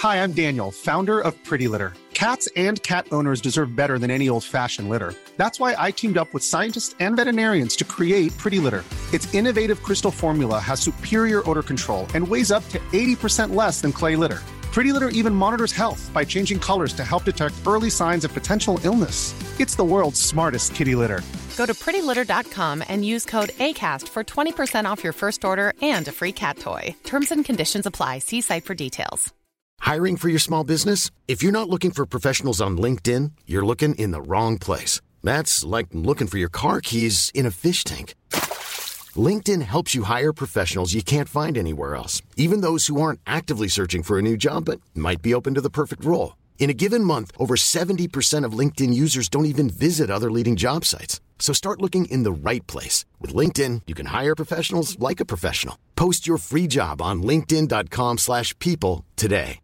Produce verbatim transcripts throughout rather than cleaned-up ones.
Hi, I'm Daniel, founder of Pretty Litter. Cats and cat owners deserve better than any old-fashioned litter. That's why I teamed up with scientists and veterinarians to create Pretty Litter. Its innovative crystal formula has superior odor control and weighs up to eighty percent less than clay litter. Pretty Litter even monitors health by changing colors to help detect early signs of potential illness. It's the world's smartest kitty litter. Go to pretty litter dot com and use code ACAST for twenty percent off your first order and a free cat toy. Terms and conditions apply. See site for details. Hiring for your small business? If you're not looking for professionals on LinkedIn, you're looking in the wrong place. That's like looking for your car keys in a fish tank. LinkedIn helps you hire professionals you can't find anywhere else, even those who aren't actively searching for a new job but might be open to the perfect role. In a given month, over seventy percent of LinkedIn users don't even visit other leading job sites. So start looking in the right place. With LinkedIn, you can hire professionals like a professional. Post your free job on linkedin dot com slash people today.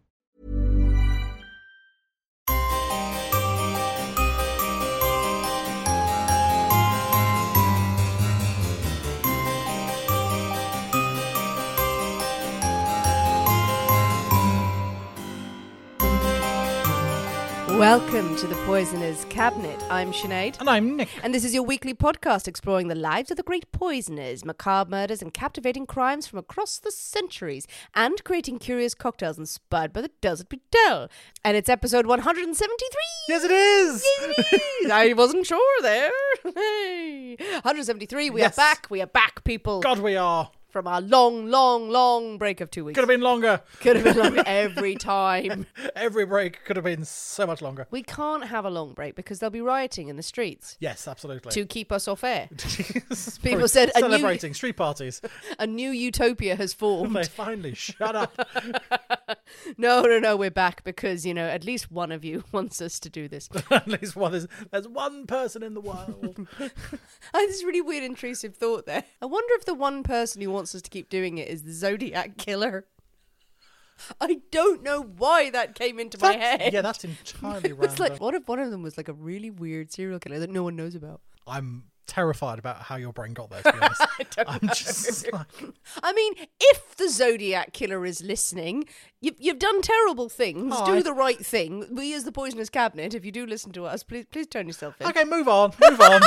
Welcome to the Poisoner's Cabinet. I'm Sinead. And I'm Nick. And this is your weekly podcast exploring the lives of the great poisoners, macabre murders and captivating crimes from across the centuries, and creating curious cocktails inspired by the Does It Bedell. And it's episode one hundred seventy-three. Yes, it is. Yes, it is. I wasn't sure there. Hey. one hundred seventy-three. We Yes. are back. We are back, people. God, we are. From our long, long, long break of two weeks. Could have been longer. Could have been longer every time. Every break could have been so much longer. We can't have a long break because they'll be rioting in the streets. Yes, absolutely. To keep us off air. People People said a new- celebrating street parties. A new utopia has formed. They finally shut up. No, no, no, we're back because, you know, at least one of you wants us to do this. At least one is. There's one person in the world. I had this really weird intrusive thought there. I wonder if the one person who wants us to keep doing it is the Zodiac Killer. I don't know why that came into my That's- head. Yeah, that's entirely random. It's like, what if one of them was like a really weird serial killer that no one knows about? I'm terrified about how your brain got there, to be honest. I don't I'm know. just like, I mean, if the Zodiac Killer is listening, you've, you've done terrible things. Hi. Do the right thing. We as the Poisoner's Cabinet, if you do listen to us, please please turn yourself in. okay, move on, move on.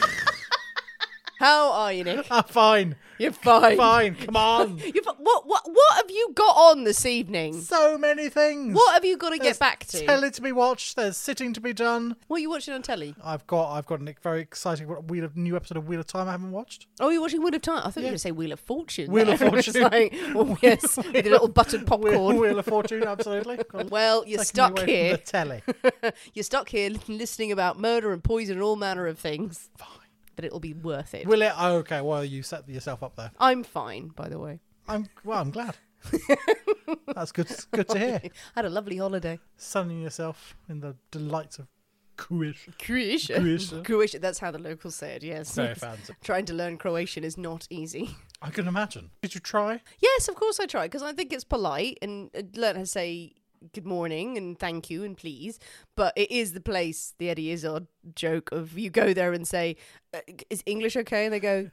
How are you, Nick? I'm fine. You're fine. Fine, come on. You've, what, what, what have you got on this evening? So many things. What have you got to There's get back to? telly to be watched. There's sitting to be done. What are you watching on telly? I've got I've got a very exciting Wheel of, new episode of Wheel of Time I haven't watched. Oh, you're watching Wheel of Time? I thought you were Yeah. going to say Wheel of Fortune. Wheel of there. It's Fortune. like, oh, yes, with a little buttered popcorn. Wheel, Wheel of Fortune, absolutely. Got Well, you're taken stuck away from here. the telly. You're stuck here listening about murder and poison and all manner of things. Fine. But it'll be worth it. Will it? Oh, okay. Well, you set yourself up there. I'm fine, by the way. I'm well. I'm glad. That's good. Good to hear. I had a lovely holiday. Sunning yourself in the delights of Croatia. Croatia. Croatia. Croatia. That's how the locals say it, yes. Very fancy. Trying to learn Croatian is not easy. I can imagine. Did you try? Yes, of course I try, because I think it's polite and uh, learn how to say good morning and thank you and please. But it is the place, the Eddie Izzard joke of you go there and say, uh, is English okay? And they go,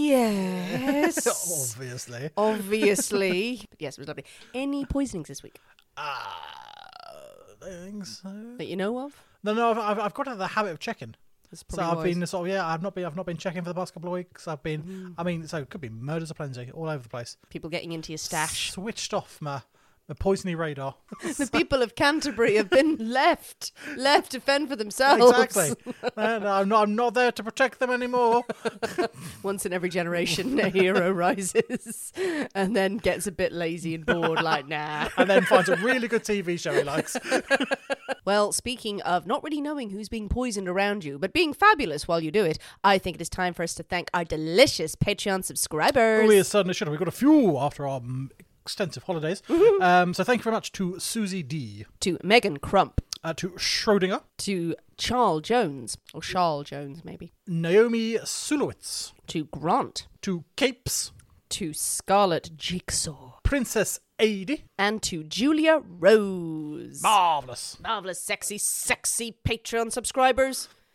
yes. Obviously. Obviously. But yes, it was lovely. Any poisonings this week Ah, I think so. that you know of? No, no. I've I've, I've got into the habit of checking. That's So probably I've wise. been sort of yeah. I've not been I've not been checking for the past couple of weeks. I've been. Mm. I mean, so it could be murders aplenty all over the place. People getting into your stash. Switched off my my poisony radar. The people of Canterbury have been left, left to fend for themselves. Exactly. No, no, I'm not. I'm not there to protect them anymore. Once in every generation, a hero rises and then gets a bit lazy and bored, like, nah. And then finds a really good T V show he likes. Well, speaking of not really knowing who's being poisoned around you, but being fabulous while you do it, I think it is time for us to thank our delicious Patreon subscribers. Oh, we certainly should have. We got a few after our um, extensive holidays. Um, so thank you very much to Susie D, To Megan Crump, uh, to Schrodinger, to Charles Jones, or Charles Jones maybe, Naomi Sulowitz, to Grant, to Capes, to Scarlet Jigsaw, Princess Aidy. and to Julia Rose. Marvellous. Marvellous, sexy, sexy Patreon subscribers.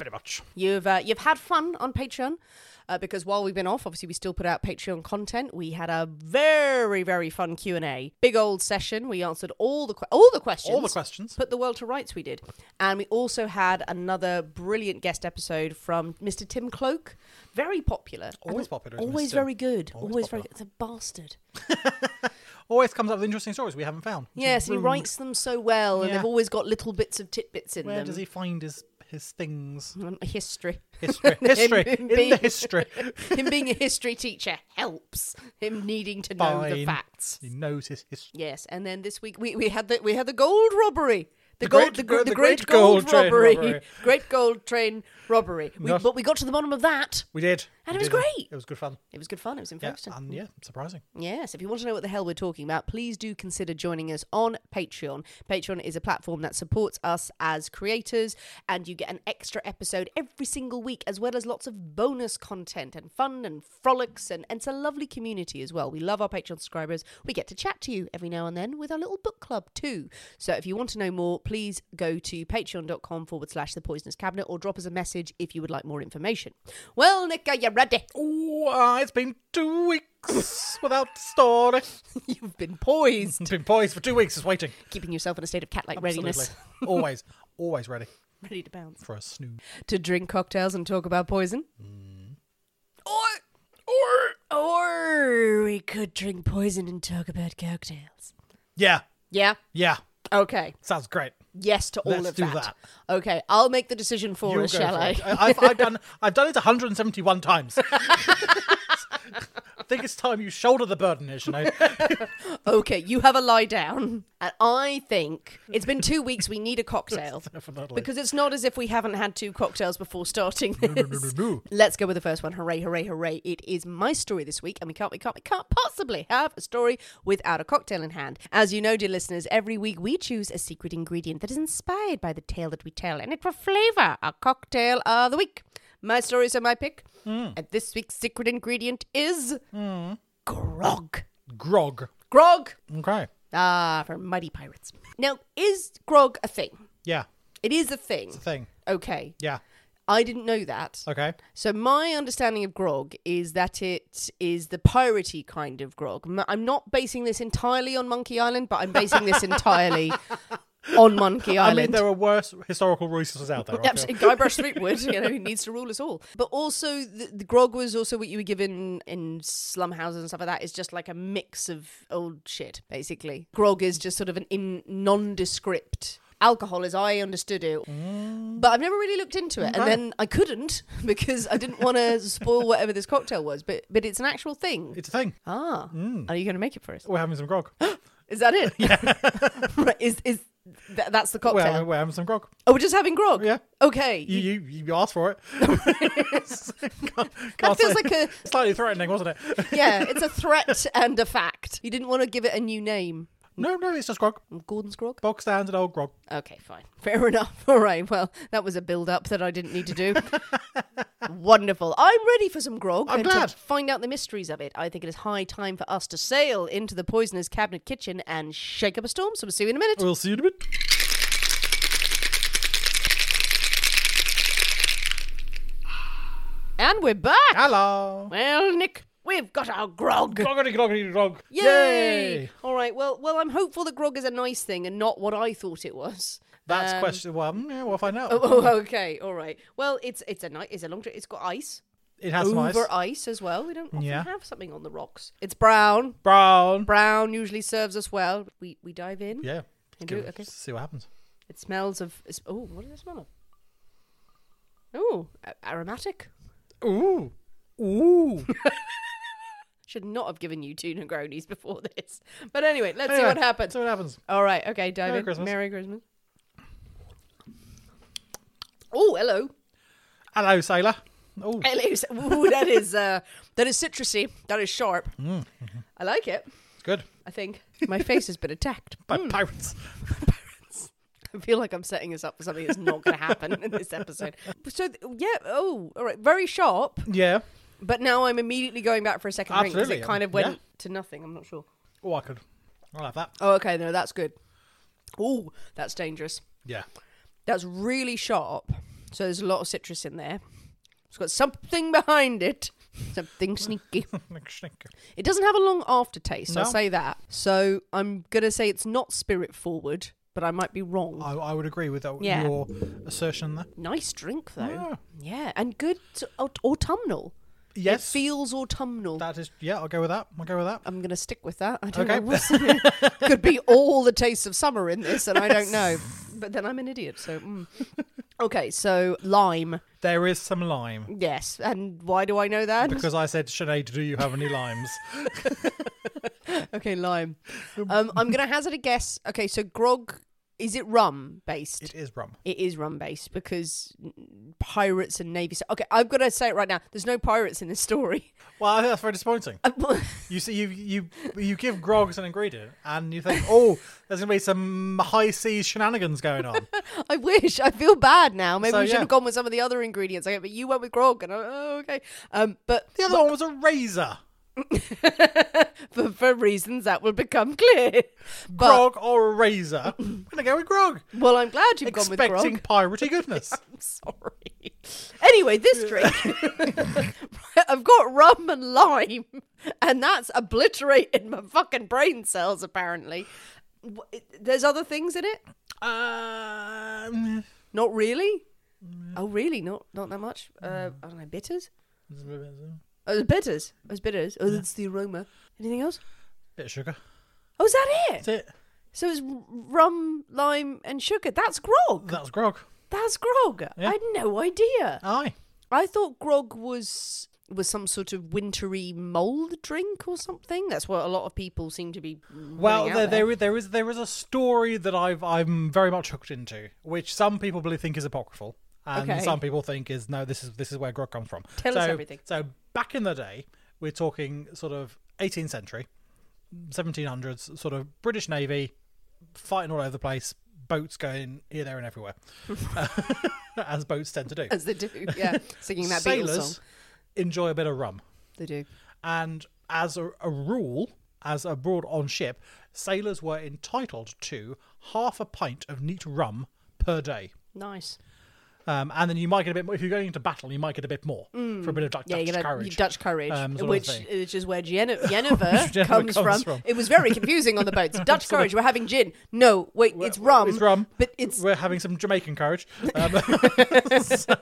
Very much. You've uh, you've had fun on Patreon. Uh, because while we've been off, obviously we still put out Patreon content. We had a very, very fun Q and A. Big old session. We answered all the que- all the questions. All the questions. Put the world to rights, we did. And we also had another brilliant guest episode from Mister Tim Cloak. Very popular. Always And popular, isn't Always Mister very good. Always Always, very popular. good. It's a bastard. Always comes up with interesting stories we haven't found. which is Yes, and he rude. writes them so well, and Yeah. they've always got little bits of tidbits in Where them. does he find his his things? Um, History. History. History. Him In being- the history. Him being a history teacher helps him needing to know the Fine. facts. He knows his history. Yes, and then this week we, we had the we had the gold robbery. The, The gold, great- the, gr- the the great great, gold, gold train robbery, robbery. great gold train robbery. We, Not- but we got to the bottom of that, We did. and We it was did. great. It was good fun. It was good fun. It was in Yeah, Folkestone. and yeah, surprising. Yes, if you want to know what the hell we're talking about, please do consider joining us on Patreon. Patreon is a platform that supports us as creators, and you get an extra episode every single week, as well as lots of bonus content and fun and frolics, and, and it's a lovely community as well. We love our Patreon subscribers. We get to chat to you every now and then with our little book club too. So if you want to know more, please go to patreon.com forward slash the poisonous cabinet, or drop us a message if you would like more information. Well, Nick, are you ready? Oh, uh, it's been two weeks without story. You've been poised. Been poised for two weeks, just waiting. Keeping yourself in a state of cat-like Absolutely. readiness. always, always ready Ready to bounce. for a snooze. To drink cocktails and talk about poison. Mm. Or, or, or we could drink poison and talk about cocktails. Yeah, Yeah? yeah, Okay. sounds great. Yes to all Let's of do that. that. Okay, I'll make the decision for You us, go shall for I? it. I- I've, I've done, I've done it one hundred seventy-one times. I think it's time you shoulder the burden, here, Sinead. Okay, you have a lie down. And I think it's been two weeks, we need a cocktail. Definitely. Because it's not as if we haven't had two cocktails before starting this. no, no, no, no. Let's go with the first one. Hooray, hooray, hooray. It is my story this week, and we can't, we can't, we can't possibly have a story without a cocktail in hand. As you know, dear listeners, every week we choose a secret ingredient that is inspired by the tale that we tell, and it will flavour our cocktail of the week. My stories are my pick, Mm. and this week's secret ingredient is Mm. grog. Grog. Grog! Okay. Ah, for mighty pirates. Now, is grog a thing? Yeah, It is a thing. it's a thing. Okay. Yeah. I didn't know that. Okay. So my understanding of grog is that it is the piratey kind of grog. M- I'm not basing this entirely on Monkey Island, but I'm basing this entirely on Monkey I Island. mean, there are worse historical resources out there. I feel. Absolutely. Guybrush Threepwood, you know, he needs to rule us all. But also, the, the grog was also what you were given in slum houses and stuff like that. It's just like a mix of old shit, basically. Grog is just sort of an in nondescript alcohol, as I understood it. But I've never really looked into it, and Okay. then I couldn't because I didn't want to spoil whatever this cocktail was. But but it's an actual thing. It's a thing. Ah, are you going to make it for us? We're having some grog. Is that it? Yeah. Right, is is th- that's the cocktail? We're, we're having some grog. Oh, we're just having grog. Yeah. Okay. You you, you asked for it. can't, that can't feels say- like a slightly threatening, wasn't it? yeah. It's a threat and a fact. You didn't want to give it a new name. No, no, it's just grog. Gordon's grog. Bog standard old grog. Okay, fine. Fair enough. All right. Well, that was a build-up that I didn't need to do. Wonderful. I'm ready for some grog. I'm and glad. to find out the mysteries of it. I think it is high time for us to sail into the poisoner's cabinet kitchen and shake up a storm. So we'll see you in a minute. We'll see you in a bit. And we're back. Hello. Well, Nick, we've got our grog. Groggity, groggity, grog. Yay! All right. Well, well, I'm hopeful that grog is a nice thing and not what I thought it was. That's Um, question. Well, mm, yeah, we'll find out. Oh, oh, okay. All right. Well, it's it's a nice, it's a long drink. It's got ice. It has some ice. Over ice as well. We don't often Yeah. have something on the rocks. It's brown. Brown. Brown usually serves us well. We we dive in. Yeah. You Give do? it- Okay. See what happens. It smells of. it's- Oh, what does it smell of? Oh, a- aromatic. Ooh. Ooh. Should not have given you two Negronis before this. But anyway, let's see Anyway, what happens. See what happens. All right. Okay, dive Merry in. Christmas. Merry Christmas. Oh, hello. Hello, sailor. Oh, Hello. Ooh, that is uh, that is citrusy. That is sharp. Mm, I like it. good. I think my face has been attacked. By Mm. pirates. I feel like I'm setting us up for something that's not going to happen in this episode. So th- yeah. Oh, all right. Very sharp. Yeah. But now I'm immediately going back for a second drink because Absolutely, it kind of went yeah. to nothing. I'm not sure. Oh, I could. I'll have that. Oh, okay. No, that's good. Oh, that's dangerous. Yeah. That's really sharp. So there's a lot of citrus in there. It's got something behind it. Something sneaky. It doesn't have a long aftertaste, No. I'll say that. So I'm going to say it's not spirit forward, but I might be wrong. I, I would agree with that, Yeah. your assertion there. Nice drink, though. Yeah. Yeah, and good aut- autumnal. Yes. It feels autumnal. That is, yeah, I'll go with that. I'll go with that. I'm going to stick with that. I don't Okay. know. What's could be all the tastes of summer in this, and I don't know. But then I'm an idiot, so... Mm. Okay, so lime. There is some lime. Yes, and why do I know that? Because I said, Sinead, do you have any limes? Okay, lime. Um, I'm going to hazard a guess. Okay, so grog, is it rum based? It is rum. It is rum based because pirates and navy. Okay, I've got to say it right now. There's no pirates in this story. Well, I think that's very disappointing. You see, you you you give grog as an ingredient, and you think, oh, there's going to be some high seas shenanigans going on. I wish. I feel bad now. Maybe So, we should yeah. have gone with some of the other ingredients. Okay, but you went with grog, and I, oh, okay. Um, but The other one was a razor. for, for reasons that will become clear. But, Grog or a razor. I'm going to go with grog. well, I'm glad you've gone with Expecting grog. piratey goodness. I'm sorry. Anyway, this drink, I've got rum and lime, and that's obliterated my fucking brain cells, apparently. Wh- it- There's other things in it? Um, Not really? Oh, really? Not not that much? Uh, I don't know, bitters? Oh, the bitters. Oh, it's bitters. Oh, that's the aroma. Anything else? bit of sugar. Oh, is that it? That's it. So it's r- rum, lime, and sugar. That's grog. That was grog. That's grog. Yeah. I had no idea. Aye. I thought grog was was some sort of wintry mulled drink or something. That's what a lot of people seem to be. Well, putting out there, there. there, there is there is a story that I've I'm very much hooked into, which some people believe think is apocryphal, and Okay. some people think is no. This is this is where grog comes from. Tell so, us everything. So back in the day, we're talking sort of eighteenth century, seventeen hundreds, sort of British Navy, fighting all over the place, boats going here, there, and everywhere, as boats tend to do. As they do, yeah. Singing that Beatles Sailors song. enjoy a bit of rum. They do. And as a, a rule, as abroad on ship, sailors were entitled to half a pint of neat rum per day. Nice. Um, and then you might get a bit more, if you're going into battle, you might get a bit more for a bit of Dutch, Yeah, Dutch you get courage. Dutch courage, um, sort of which, thing. which is where Gene- Genever Genever comes, comes from. from. It was very confusing on the boats. Dutch Sort of- courage, we're having gin. No, wait, it's rum. It's rum, But it's... We're having some Jamaican courage. Um, so,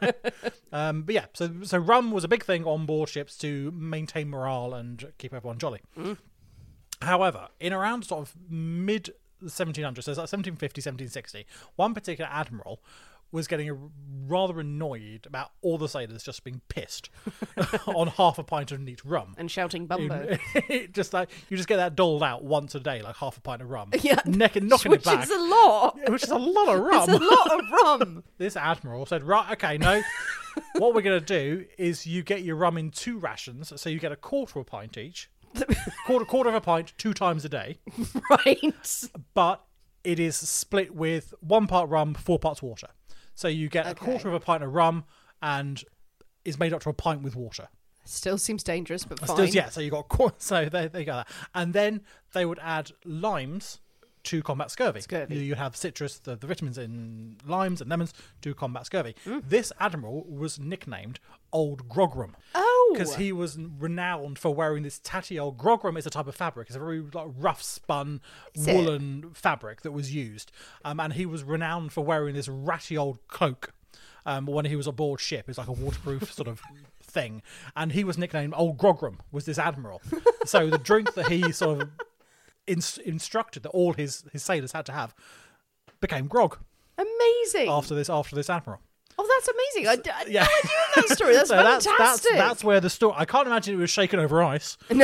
um, but yeah, so so rum was a big thing on board ships to maintain morale and keep everyone jolly. Mm. However, in around sort of mid seventeen hundreds, so it's like seventeen fifty, seventeen sixty, one particular admiral was getting a, rather annoyed about all the sailors just being pissed on half a pint of neat rum. And shouting bumbo. just like you just get that doled out once a day, like half a pint of rum. Yeah. Neck and knocking Which it back. is a lot. Which is a lot of rum. It's a lot of rum. This admiral said, right, okay, no, what we're going to do is you get your rum in two rations, so you get a quarter of a pint each, quarter quarter of a pint two times a day, Right. but it is split with one part rum, four parts water. So you get a Okay. quarter of a pint of rum and is made up to a pint with water. Still seems dangerous, but fine. Still, yeah, so you got qu- so they they got that, and then they would add limes to combat scurvy. Scurvy. You, you have citrus, the, the vitamins in limes and lemons to combat scurvy. Mm. This admiral was nicknamed Old Grogram. Oh. Because he was renowned for wearing this tatty old grogram. Is a type of fabric. It's a very like, rough spun Is it? woolen fabric that was used, um, and he was renowned for wearing this ratty old cloak. Um, when he was aboard ship, it was like a waterproof sort of thing, and he was nicknamed Old Grogram. Was this admiral? So the drink that he sort of ins- instructed that all his his sailors had to have became grog Amazing. after this after this admiral. Oh, that's amazing. I, d- I had Yeah. no idea that story. That's So that's, fantastic. that's that's where the story. I can't imagine it was shaken over ice. No.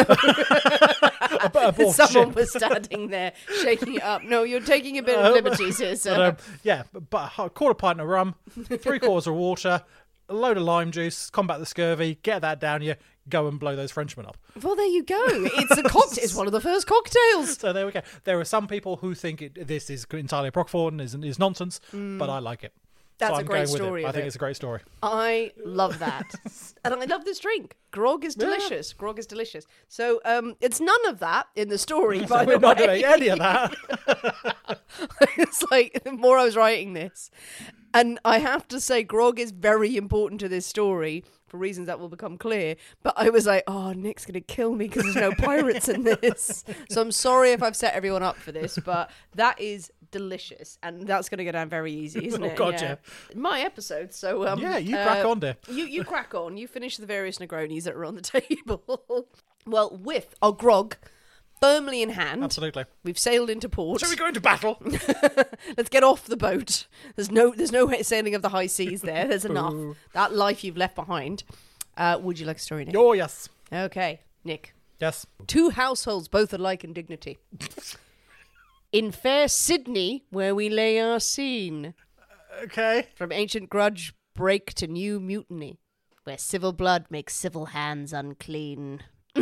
Ab- aboard Someone ship. was standing there shaking it up. No, you're taking a bit of liberties here, sir. But, um, yeah, but, but a quarter pint of rum, three quarters of water, a load of lime juice, combat the scurvy, get that down you, go and blow those Frenchmen up. Well, there you go. It's a cocktail. It's one of the first cocktails. So there we go. There are some people who think it, this is entirely apocryphal and is, is nonsense, but I like it. That's so a I'm great going with it. story I of think it. it's a great story. I love that. And I love this drink. Grog is delicious. Grog is delicious. So um, it's none of that in the story, by We're the not way. doing any of that. It's like, the more I was writing this. And I have to say, grog is very important to this story for reasons that will become clear. But I was like, oh, Nick's going to kill me because there's no pirates in this. So I'm sorry if I've set everyone up for this, but that is delicious. And that's going to go down very easy, isn't Oh, it? God, yeah. My episode. So um, Yeah, you uh, crack on, dear. You, you crack on. You finish the various Negronis that are on the table. Well, with our grog firmly in hand. Absolutely. We've sailed into port. Shall we go into battle? Let's get off the boat. There's no there's no sailing of the high seas there. There's enough. That life you've left behind. Uh, would you like a story, Nick? Oh, yes. Okay, Nick. Yes. Two households, both alike in dignity. In fair Sydney, where we lay our scene. Okay. From ancient grudge break to new mutiny, where civil blood makes civil hands unclean.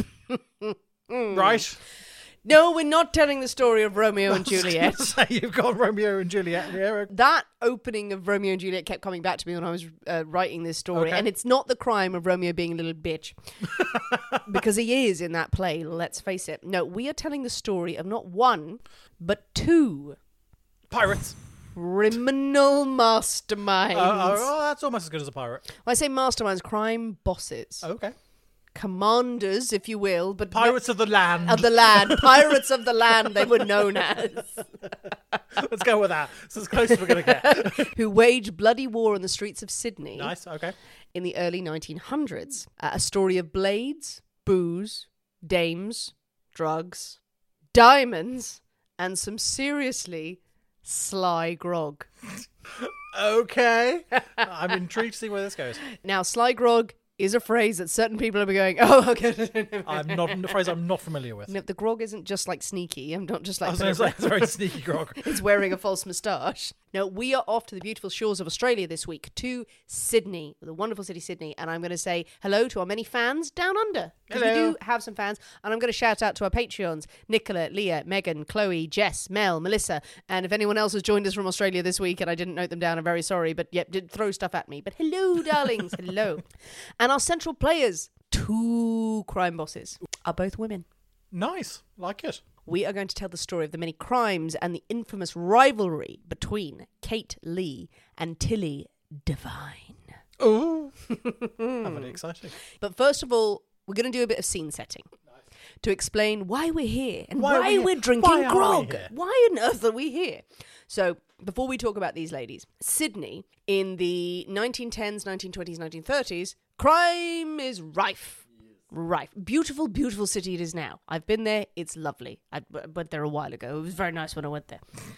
Right. No, we're not telling the story of Romeo and Juliet. Say you've got Romeo and Juliet here. That opening of Romeo and Juliet kept coming back to me when I was uh, writing this story. Okay. And it's not the crime of Romeo being a little bitch. Because he is in that play, let's face it. No, we are telling the story of not one, but two Pirates. criminal masterminds. Uh, oh, that's almost as good as a pirate. When I say masterminds, crime bosses. Okay. Commanders, if you will, but Pirates of the land. of the land. Pirates of the land, they were known as. Let's go with that. It's as close as we're going to get. Who waged bloody war on the streets of Sydney. Nice, okay. In the early nineteen hundreds. Uh, a story of blades, booze, dames, drugs, diamonds, and some seriously sly grog. Okay. I'm intrigued to see where this goes. Now, sly grog is a phrase that certain people will be going, oh, okay. I'm not a phrase I'm not familiar with. No, the grog isn't just like sneaky. I'm not just I like... was going to say, it's a very sneaky grog. It's wearing a false moustache. No, we are off to the beautiful shores of Australia this week to Sydney, the wonderful city Sydney. And I'm going to say hello to our many fans down under. Because we Hello. do have some fans. And I'm going to shout out to our Patreons, Nicola, Leah, Megan, Chloe, Jess, Mel, Melissa. And if anyone else has joined us from Australia this week and I didn't note them down, I'm very sorry. But yep, did throw stuff at me. But hello, darlings. Hello. And our central players, two crime bosses, are both women. Nice. Like it. We are going to tell the story of the many crimes and the infamous rivalry between Kate Leigh and Tilly Devine. Oh. Very exciting. But first of all, we're going to do a bit of scene setting to explain why we're here and Why why, are we here? we're drinking Why are we grog. here? Why on earth are we here? So, before we talk about these ladies, Sydney in the nineteen tens, nineteen twenties, nineteen thirties, crime is rife. Rife. Beautiful, beautiful city it is now. I've been there. It's lovely. I went there a while ago. It was very nice when I went there.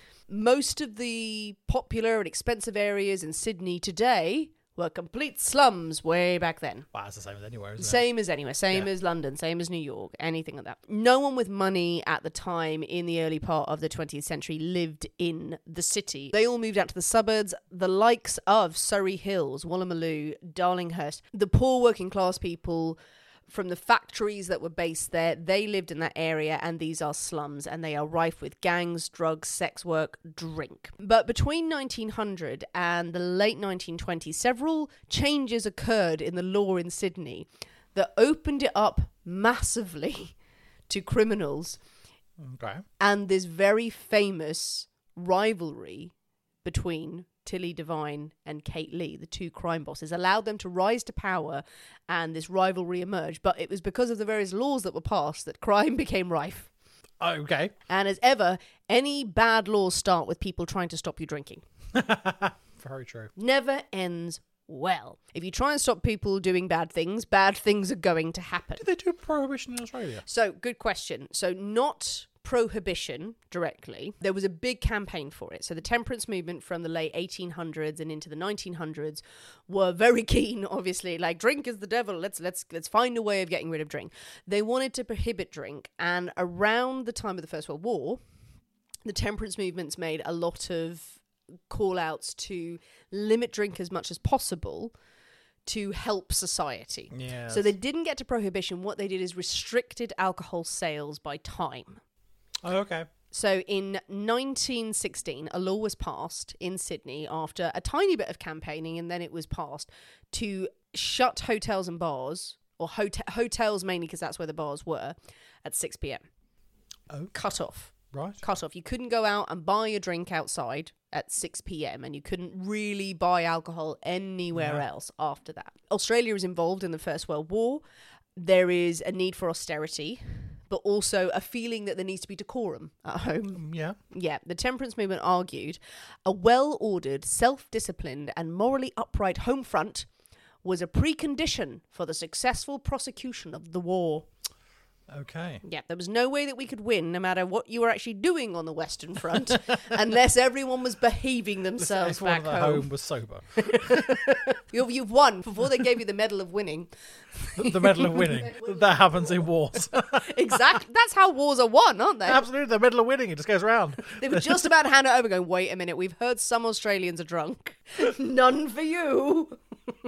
Most of the popular and expensive areas in Sydney today were complete slums way back then. Wow, it's the same as anywhere, isn't Same as anywhere, same Yeah. as London, same as New York, anything like that. No one with money at the time in the early part of the twentieth century lived in the city. They all moved out to the suburbs, the likes of Surrey Hills, Woolloomooloo, Darlinghurst. The poor working class people from the factories that were based there, they lived in that area, and these are slums, and they are rife with gangs, drugs, sex work, drink. But between nineteen hundred and the late nineteen twenties, several changes occurred in the law in Sydney that opened it up massively to criminals, it? Okay. and this very famous rivalry between Tilly Devine and Kate Leigh, the two crime bosses, allowed them to rise to power, and this rivalry emerged. But it was because of the various laws that were passed that crime became rife. Okay. And as ever, any bad laws start with people trying to stop you drinking. Very true. Never ends well. If you try and stop people doing bad things, bad things are going to happen. Did they do prohibition in Australia? So, good question. So, not prohibition directly. There was a big campaign for it. So the temperance movement from the late eighteen hundreds and into the nineteen hundreds were very keen, obviously, like drink is the devil. Let's let's let's find a way of getting rid of drink. They wanted to prohibit drink, and around the time of the First World War, the temperance movements made a lot of call outs to limit drink as much as possible to help society. Yes. So they didn't get to prohibition. What they did is restricted alcohol sales by time. Oh, okay. So in nineteen sixteen, a law was passed in Sydney after a tiny bit of campaigning, and then it was passed to shut hotels and bars, or hot- hotels mainly because that's where the bars were, at six p.m. Oh. Cut off. Right. Cut off. You couldn't go out and buy a drink outside at six p.m. and you couldn't really buy alcohol anywhere Yeah. else after that. Australia is involved in the First World War. There is a need for austerity, but also a feeling that there needs to be decorum at home. Yeah. Yeah, the temperance movement argued a well-ordered, self-disciplined and morally upright home front was a precondition for the successful prosecution of the war. Okay. Yeah, there was no way that we could win, no matter what you were actually doing on the Western Front, unless everyone was behaving themselves Everyone back at home. home was sober. You've, you've won before they gave you the Medal of Winning. The, the medal of winning. That happens in wars. Exactly. That's how wars are won, aren't they? Absolutely, the medal of winning. It just goes round. They were just about to hand it over going, wait a minute, we've heard some Australians are drunk. None for you.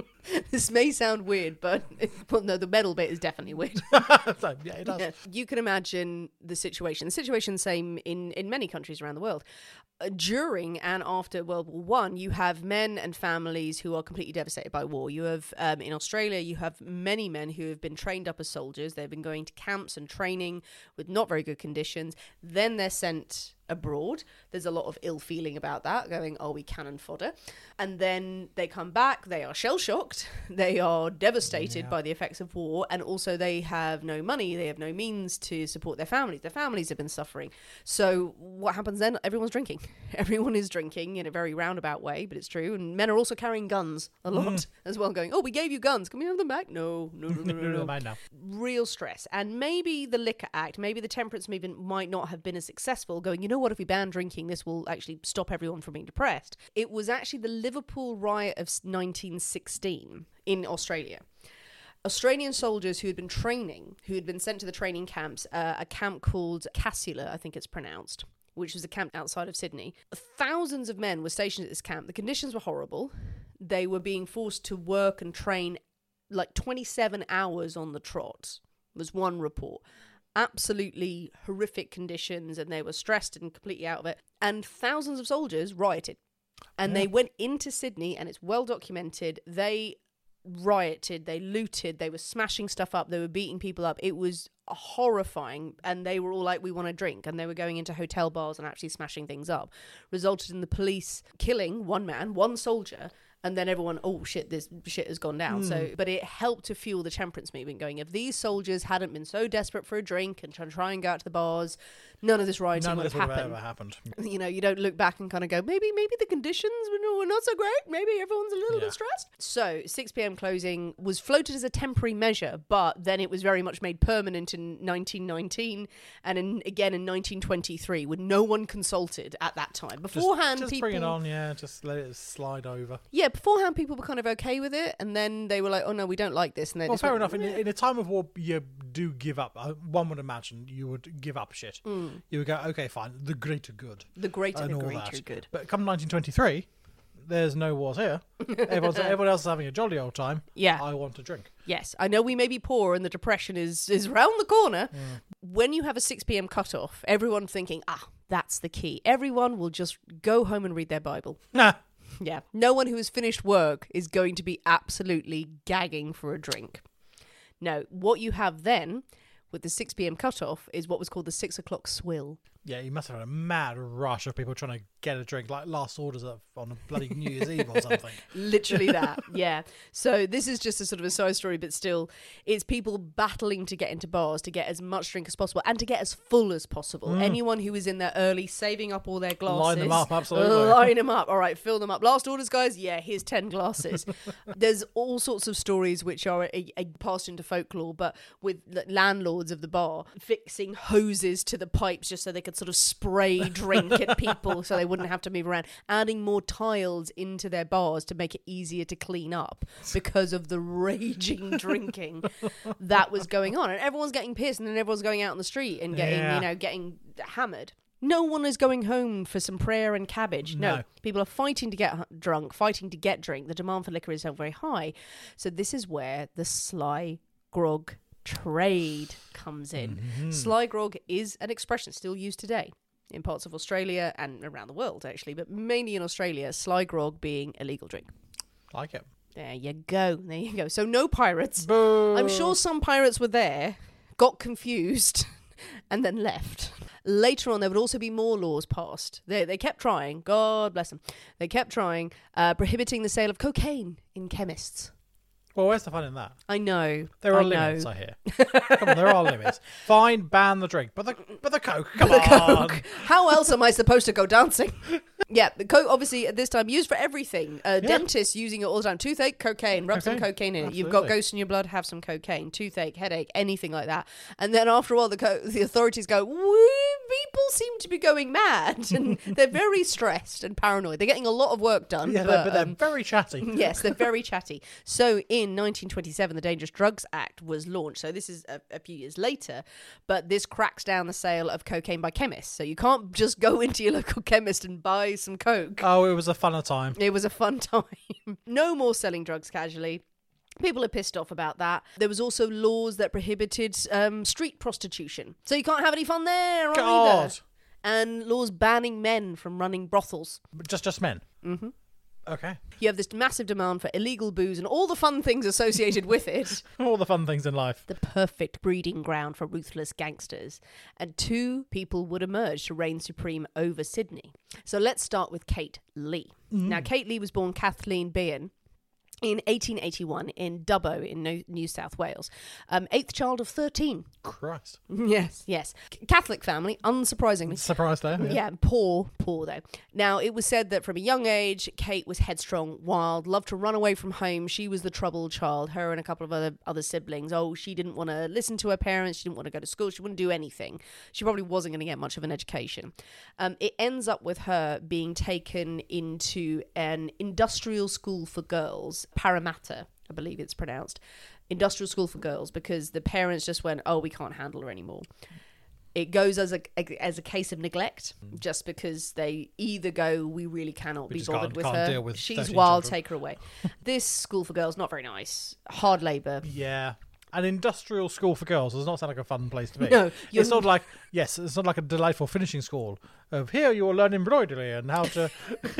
This may sound weird, but well, no, the medal bit is definitely weird. So, yeah, it does. Yeah. You can imagine the situation. The situation the same in, in many countries around the world. Uh, during and after World War One, you have men and families who are completely devastated by war. You have, um, in Australia, you have many men who have been trained up as soldiers. They've been going to camps and training with not very good conditions. Then they're sent abroad. There's a lot of ill feeling about that, going, oh, we cannon fodder. And then they come back, they are shell-shocked, they are devastated Yeah. by the effects of war, and also they have no money, they have no means to support their families. Their families have been suffering. So what happens then? Everyone's drinking. Everyone is drinking in a very roundabout way, but it's true. And men are also carrying guns a lot Mm. as well, going, oh, we gave you guns, can we have them back? No, no, no, no, no, no. Mine now. Real stress. And maybe the Liquor Act, maybe the temperance movement might not have been as successful, going, you know what, if we ban drinking, this will actually stop everyone from being depressed. It was actually the Liverpool riot of nineteen sixteen in Australia. Australian soldiers who had been training, who had been sent to the training camps, uh, a camp called Casula, I think it's pronounced, which was a camp outside of Sydney. Thousands of men were stationed at this camp. The conditions were horrible. They were being forced to work and train like twenty-seven hours on the trot, was one report. Absolutely horrific conditions, and they were stressed and completely out of it. And thousands of soldiers rioted. And Yeah. they went into Sydney, and it's well documented. They rioted, they looted, they were smashing stuff up, they were beating people up. It was horrifying, and they were all like, we want to drink, and they were going into hotel bars and actually smashing things up. Resulted in the police killing one man, one soldier, and then everyone, oh shit, this shit has gone down. Mm. So, but it helped to fuel the temperance movement, going, if these soldiers hadn't been so desperate for a drink and try, try and go out to the bars, none of this rioting None of would this have would have happened. ever happened. You know, you don't look back and kind of go, maybe maybe the conditions were not so great, maybe everyone's a little Yeah. bit stressed. So six p.m. closing was floated as a temporary measure, but then it was very much made permanent in nineteen nineteen and in, again in nineteen twenty-three, when no one consulted at that time. Just, Beforehand, just people bring it on, yeah. Just let it slide over. yeah, beforehand people were kind of okay with it, and then they were like, oh no, we don't like this, and they Well, just fair went, enough. In, "Eh." in a time of war, you do give up. Uh, One would imagine you would give up shit. Mm. You would go, okay, fine, the greater good. The greater and the all greater that. good. But come nineteen twenty-three, there's no wars here. Everyone's, everyone else is having a jolly old time. Yeah. I want to drink. Yes, I know we may be poor and the depression is, is round the corner. When you have a six p.m. cutoff, everyone thinking, ah, that's the key. Everyone will just go home and read their Bible. Nah. Yeah. No one who has finished work is going to be absolutely gagging for a drink. No, what you have then with the six p.m. cutoff is what was called the six o'clock swill. Yeah, you must have had a mad rush of people trying to get a drink, like last orders of, on a bloody New Year's Eve or something. Literally that, yeah. So this is just a sort of a side story, but still, it's people battling to get into bars, to get as much drink as possible, and to get as full as possible. Mm. Anyone who is in there early, saving up all their glasses. Line them up, absolutely. Line them up. All right, fill them up. Last orders, guys? Yeah, here's ten glasses. There's all sorts of stories which are a, a passed into folklore, but with the landlords of the bar fixing hoses to the pipes just so they could sort of spray drink at people so they wouldn't have to move around, adding more tiles into their bars to make it easier to clean up because of the raging drinking that was going on. And everyone's getting pissed, and then everyone's going out on the street and getting, Yeah. you know, getting hammered. No one is going home for some prayer and cabbage. No. No. People are fighting to get h- drunk, fighting to get drink. The demand for liquor is so very high. So this is where the sly grog trade comes in. Mm-hmm. Sly grog is an expression still used today in parts of Australia and around the world, actually, but mainly in Australia, sly grog being a legal drink. Like it. There you go. There you go. So no pirates. Boo. I'm sure some pirates were there, got confused, and then left. Later on, there would also be more laws passed. They they kept trying. God bless them. They kept trying, uh, prohibiting the sale of cocaine in chemists. Well, where's the fun in that? I know. There are I limits, know. I hear. Come on, there are limits. Fine, ban the drink, but the but the coke. Come The on. coke. How else am I supposed to go dancing? Yeah, the coke obviously at this time used for everything. Uh, Yeah. Dentists using it all the time. Toothache, cocaine. Rub some Cocaine. cocaine in it. You've got Absolutely. ghosts in your blood. Have some cocaine. Toothache, headache, anything like that. And then after a while, the co- the authorities go, "Woo, people seem to be going mad," and they're very stressed and paranoid. They're getting a lot of work done. Yeah, but, but they're um, very chatty. Yes, they're very chatty. So in nineteen twenty-seven, the Dangerous Drugs Act was launched. So this is a, a few years later, but this cracks down the sale of cocaine by chemists. So you can't just go into your local chemist and buy some coke. Oh, it was a funner time. It was a fun time. No more selling drugs casually. People are pissed off about that. There was also laws that prohibited um, street prostitution. So you can't have any fun there either. God. And laws banning men from running brothels. Just just men. Mm-hmm. Okay. You have this massive demand for illegal booze and all the fun things associated with it. All the fun things in life. The perfect breeding ground for ruthless gangsters. And two people would emerge to reign supreme over Sydney. So let's start with Kate Leigh. Mm. Now, Kate Leigh was born Kathleen Behan in eighteen eighty-one in Dubbo in No- New South Wales. Um, eighth child of thirteen. Christ. Yes, yes. C- Catholic family, unsurprisingly. Surprised there. Yeah. Yeah. poor, poor though. Now, it was said that from a young age, Kate was headstrong, wild, loved to run away from home. She was the troubled child, her and a couple of other, other siblings. Oh, she didn't want to listen to her parents. She didn't want to go to school. She wouldn't do anything. She probably wasn't going to get much of an education. Um, it ends up with her being taken into an industrial school for girls, Parramatta, I believe it's pronounced. Industrial school for girls, because the parents just went, oh, we can't handle her anymore. It goes as a, as a case of neglect, just because they either go, we really cannot We be just bothered can't- with can't her. deal with She's thirteen wild, children." take her away. This school for girls, not very nice. Hard labour. Yeah. An industrial school for girls does not sound like a fun place to be. No, you're- It's not like, yes, it's not like a delightful finishing school of here you will learn embroidery and how to,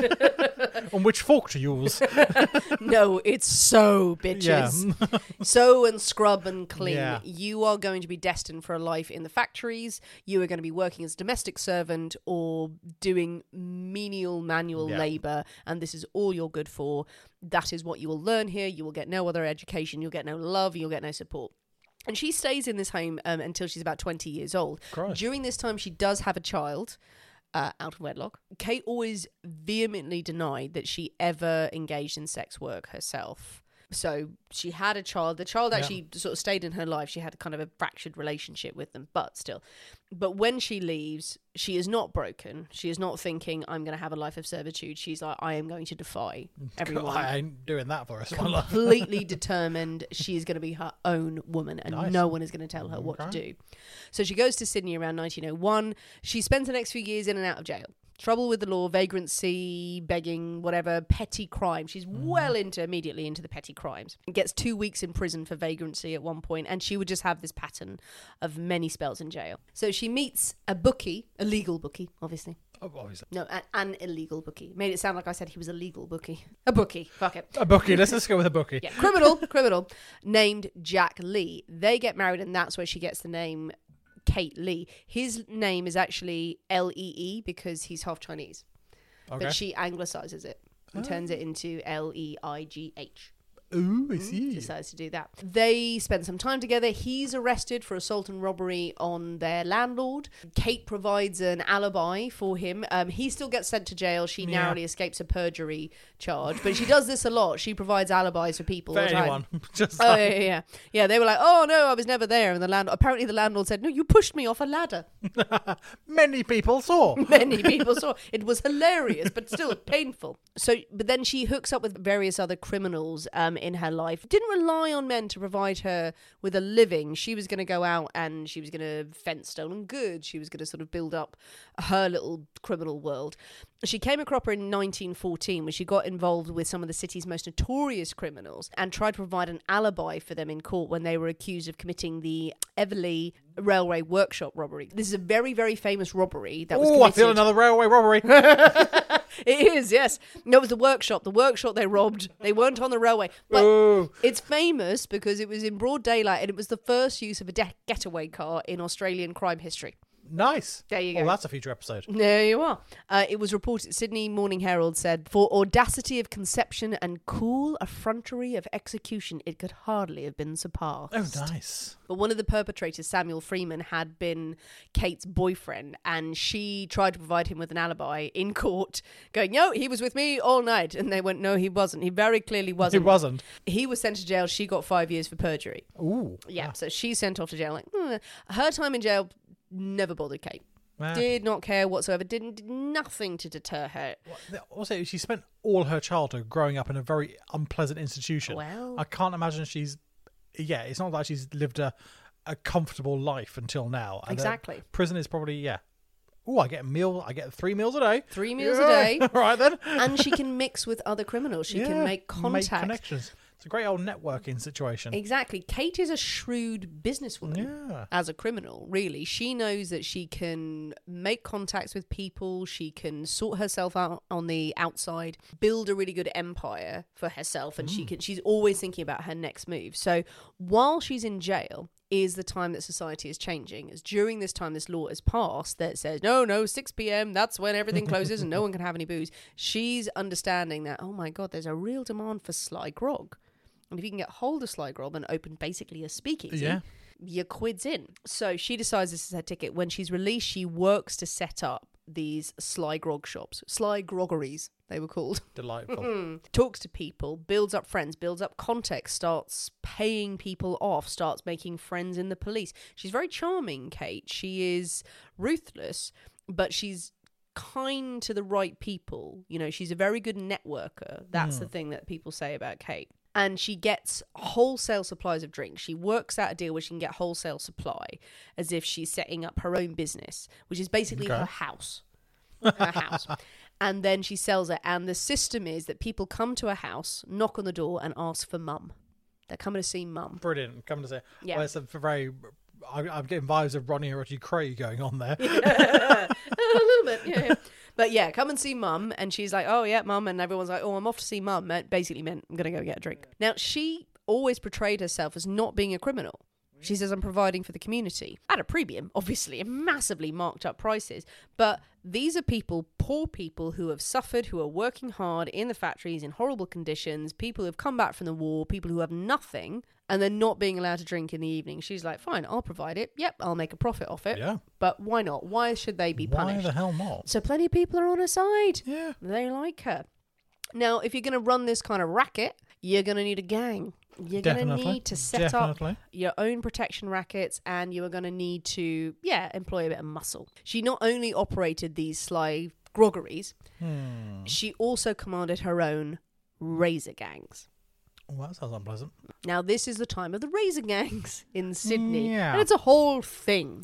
on which fork to use. No, it's so bitches. Yeah. Sew and scrub and clean. Yeah. You are going to be destined for a life in the factories. You are going to be working as a domestic servant or doing menial manual Yeah. labour, and this is all you're good for. That is what you will learn here. You will get no other education. You'll get no love. You'll get no support. And she stays in this home um, until she's about twenty years old. Christ. During this time, she does have a child. Uh, out of wedlock. Kate always vehemently denied that she ever engaged in sex work herself. So she had a child. The child Yeah. actually sort of stayed in her life. She had kind of a fractured relationship with them, but still. But when she leaves, she is not broken. She is not thinking, I'm going to have a life of servitude. She's like, I am going to defy everyone. I ain't doing that for the rest of my life. Completely determined she is going to be her own woman and Nice. no one is going to tell her what to Okay. do. So she goes to Sydney around nineteen oh one. She spends the next few years in and out of jail. Trouble with the law, vagrancy, begging, whatever, petty crime. She's well into, immediately into the petty crimes. Gets two weeks in prison for vagrancy at one point, and she would just have this pattern of many spells in jail. So she meets a bookie, a legal bookie, obviously. Oh, obviously. No, an, an illegal bookie. Made it sound like I said he was a legal bookie. A bookie, fuck it. A bookie. Let's just go with a bookie. Yeah, criminal, criminal, named Jack Leigh. They get married, and that's where she gets the name Kate Leigh. His name is actually L E E because he's half Chinese. Okay. But she anglicizes it and turns it into L E I G H. Ooh, I see. Decides to do that. They spend some time together. He's arrested for assault and robbery on their landlord. Kate provides an alibi for him. Um, he still gets sent to jail. She Yeah. narrowly escapes a perjury charge. But she does this a lot. She provides alibis for people For all the time. anyone. Just Oh, like, yeah, yeah, yeah. Yeah, they were like, oh, no, I was never there. And the landlord, apparently the landlord said, no, you pushed me off a ladder. many people saw. Many people saw. It was hilarious, but still painful. So, but then she hooks up with various other criminals um, in her life. Didn't rely on men to provide her with a living. She was going to go out and she was going to fence stolen goods. She was going to sort of build up her little criminal world. She came a cropper in nineteen fourteen when she got involved with some of the city's most notorious criminals and tried to provide an alibi for them in court when they were accused of committing the Everleigh Railway Workshop robbery. This is a very, very famous robbery that was Oh, I committed. feel another railway robbery. It is, yes. No, it was the workshop. The workshop they robbed. They weren't on the railway. But Ooh. it's famous because it was in broad daylight and it was the first use of a de- getaway car in Australian crime history. Nice. There you go. Oh, that's a future episode. There you are. Uh, it was reported, Sydney Morning Herald said, for audacity of conception and cool effrontery of execution, it could hardly have been surpassed. Oh, nice. But one of the perpetrators, Samuel Freeman, had been Kate's boyfriend, and she tried to provide him with an alibi in court, going, no, he was with me all night. And they went, no, he wasn't. He very clearly wasn't. He wasn't. He was sent to jail. She got five years for perjury. Ooh. Yeah, so she's sent off to jail. Like, mm. Her time in jail never bothered Kate. Ah. Did not care whatsoever. Didn't did nothing to deter her. Also, she spent all her childhood growing up in a very unpleasant institution. Well, I can't imagine she's. Yeah, it's not like she's lived a, a comfortable life until now. And exactly. Prison is probably yeah. Oh, I get a meal. I get three meals a day. Three meals yeah. a day. All right then. And she can mix with other criminals. She yeah. can make contact. Make connections. It's a great old networking situation. Exactly. Kate is a shrewd businesswoman yeah. as a criminal, really. She knows that she can make contacts with people. She can sort herself out on the outside, build a really good empire for herself. And mm. she can. she's always thinking about her next move. So while she's in jail is the time that society is changing. It's during this time this law is passed that says, no, no, six p.m, that's when everything closes and no one can have any booze. She's understanding that, oh my God, there's a real demand for sly grog. And if you can get hold of sly grog and open basically a speakeasy, yeah. your quid's in. So she decides this is her ticket. When she's released, she works to set up these sly grog shops. Sly groggeries, they were called. Delightful. Talks to people, builds up friends, builds up context, starts paying people off, starts making friends in the police. She's very charming, Kate. She is ruthless, but she's kind to the right people. You know, she's a very good networker. That's mm. the thing that people say about Kate. And she gets wholesale supplies of drinks. She works out a deal where she can get wholesale supply as if she's setting up her own business, which is basically okay. her house. Her house. And then she sells it. And the system is that people come to her house, knock on the door and ask for mum. They're coming to see mum. Brilliant. Coming to see. Yeah. Well, it's a very... I, I'm getting vibes of Ronnie Hiroti Cray going on there. Yeah. A little bit, yeah. But yeah, come and see mum. And she's like, oh, yeah, mum. And everyone's like, oh, I'm off to see mum. It basically meant I'm going to go get a drink. Now, she always portrayed herself as not being a criminal. She says, I'm providing for the community. At a premium, obviously, and massively marked up prices. But these are people, poor people who have suffered, who are working hard in the factories in horrible conditions, people who have come back from the war, people who have nothing, and they're not being allowed to drink in the evening. She's like, fine, I'll provide it. Yep, I'll make a profit off it. Yeah. But why not? Why should they be punished? Why the hell not? So plenty of people are on her side. Yeah. They like her. Now, if you're going to run this kind of racket, you're going to need a gang. You're going to need to set Definitely. up your own protection rackets, and you are going to need to, yeah, employ a bit of muscle. She not only operated these sly groggeries, hmm. she also commanded her own razor gangs. Oh, that sounds unpleasant. Now, this is the time of the razor gangs in Sydney. Yeah. And it's a whole thing.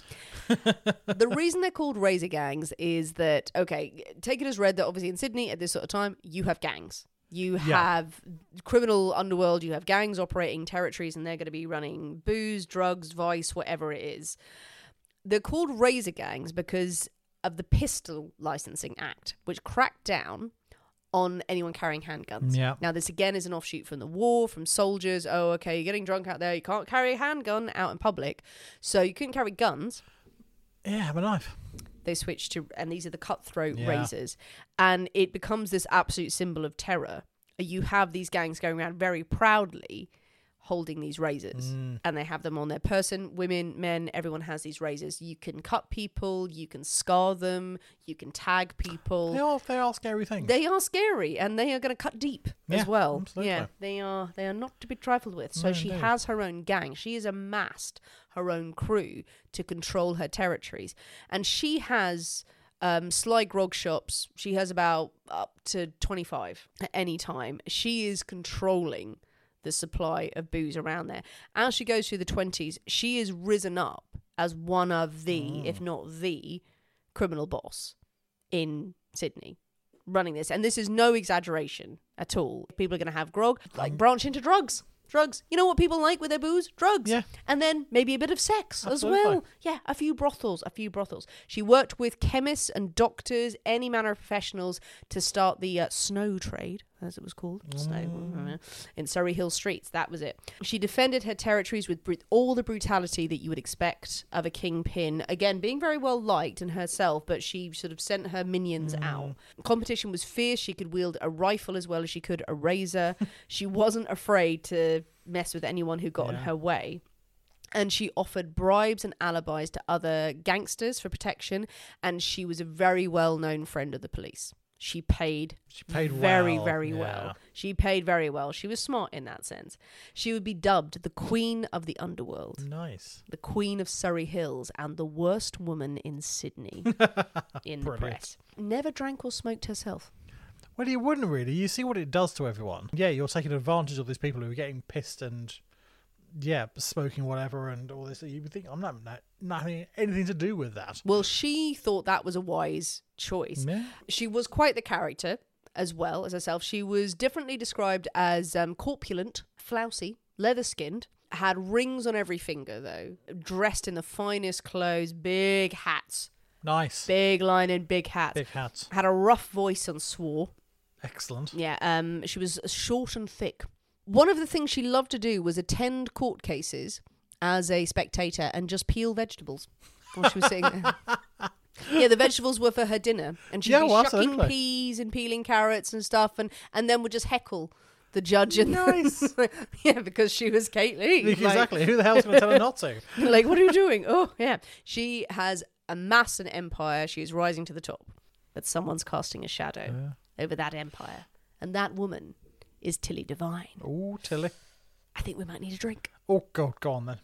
The reason they're called razor gangs is that, okay, take it as read that obviously in Sydney at this sort of time, you have gangs. You have yeah. criminal underworld, you have gangs operating territories, and they're going to be running booze, drugs, vice, whatever it is. They're called razor gangs because of the Pistol Licensing Act, which cracked down on anyone carrying handguns. Yeah. Now, this again is an offshoot from the war, from soldiers. Oh, okay, you're getting drunk out there. You can't carry a handgun out in public. So you couldn't carry guns. Yeah, have a knife. They switch to, and these are the cutthroat yeah. razors. And it becomes this absolute symbol of terror. You have these gangs going around very proudly holding these razors. Mm. And they have them on their person, women, men, everyone has these razors. You can cut people, you can scar them, you can tag people. They are, they are scary things. They are scary, and they are going to cut deep yeah, as well. Absolutely. Yeah, they are they are not to be trifled with. So No, she indeed. has her own gang. She has amassed her own crew to control her territories. And she has um, sly grog shops. She has about up to twenty-five at any time. She is controlling the supply of booze around there. As she goes through the twenties, she is risen up as one of the, mm. if not the, criminal boss in Sydney, running this. And this is no exaggeration at all. People are going to have grog, like um, branch into drugs. Drugs. You know what people like with their booze? Drugs. Yeah. And then maybe a bit of sex Absolutely. as well. Yeah, a few brothels, a few brothels. She worked with chemists and doctors, any manner of professionals to start the uh, snow trade, as it was called. So, mm. in Surrey Hill Streets, that was it. She defended her territories with br- all the brutality that you would expect of a kingpin. Again, being very well liked in herself, but she sort of sent her minions mm. out. Competition was fierce. She could wield a rifle as well as she could a razor. She wasn't afraid to mess with anyone who got yeah. in her way. And she offered bribes and alibis to other gangsters for protection. And she was a very well-known friend of the police. She paid, she paid very, well. very yeah. well. She paid very well. She was smart in that sense. She would be dubbed the Queen of the Underworld. Nice. The Queen of Surrey Hills and the worst woman in Sydney in the press. Never drank or smoked herself. Well, you wouldn't really. You see what it does to everyone. Yeah, you're taking advantage of these people who are getting pissed and... yeah, smoking whatever and all this. You would think I'm not, not, not having anything to do with that. Well, she thought that was a wise choice. Yeah. She was quite the character as well as herself. She was differently described as um, corpulent, flousy, leather-skinned, had rings on every finger though, dressed in the finest clothes, big hats. Nice. Big lining, big hats. Big hats. Had a rough voice and swore. Excellent. Yeah, um, she was short and thick. One of the things she loved to do was attend court cases as a spectator and just peel vegetables while she was sitting there. Yeah, the vegetables were for her dinner. And she'd yeah, be well, shucking absolutely. peas and peeling carrots and stuff and, and then would just heckle the judge. And nice. Yeah, because she was Kate Leigh. Exactly. Like, who the hell's going to tell her not to? Like, what are you doing? Oh, yeah. She has amassed an empire. She is rising to the top. But someone's casting a shadow yeah. over that empire. And that woman... is Tilly Devine. Oh, Tilly. I think we might need a drink. Oh, God, go on then.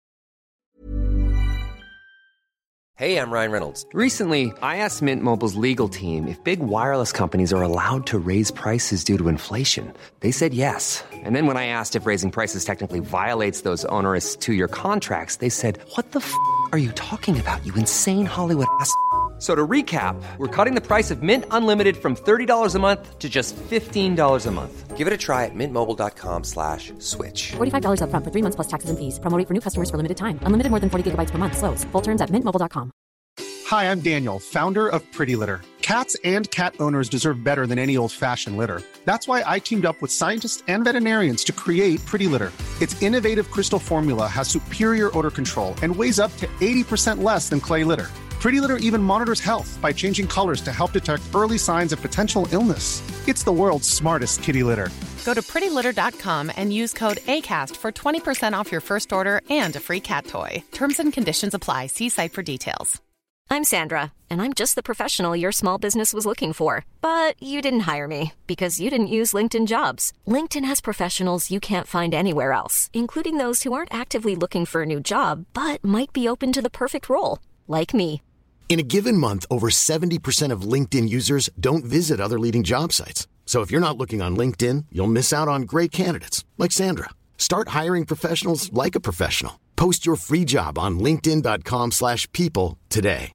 Hey, I'm Ryan Reynolds. Recently, I asked Mint Mobile's legal team if big wireless companies are allowed to raise prices due to inflation. They said yes. And then when I asked if raising prices technically violates those onerous two-year contracts, they said, what the f*** are you talking about, you insane Hollywood ass f- So to recap, we're cutting the price of Mint Unlimited from thirty dollars a month to just fifteen dollars a month. Give it a try at mintmobile.com slash switch. forty-five dollars up front for three months plus taxes and fees. Promo rate for new customers for limited time. Unlimited more than forty gigabytes per month. Slows full terms at mint mobile dot com. Hi, I'm Daniel, founder of Pretty Litter. Cats and cat owners deserve better than any old-fashioned litter. That's why I teamed up with scientists and veterinarians to create Pretty Litter. Its innovative crystal formula has superior odor control and weighs up to eighty percent less than clay litter. Pretty Litter even monitors health by changing colors to help detect early signs of potential illness. It's the world's smartest kitty litter. Go to pretty litter dot com and use code ACAST for twenty percent off your first order and a free cat toy. Terms and conditions apply. See site for details. I'm Sandra, and I'm just the professional your small business was looking for. But you didn't hire me because you didn't use LinkedIn Jobs. LinkedIn has professionals you can't find anywhere else, including those who aren't actively looking for a new job, but might be open to the perfect role, like me. In a given month, over seventy percent of LinkedIn users don't visit other leading job sites. So if you're not looking on LinkedIn, you'll miss out on great candidates like Sandra. Start hiring professionals like a professional. Post your free job on linkedin dot com slash people today.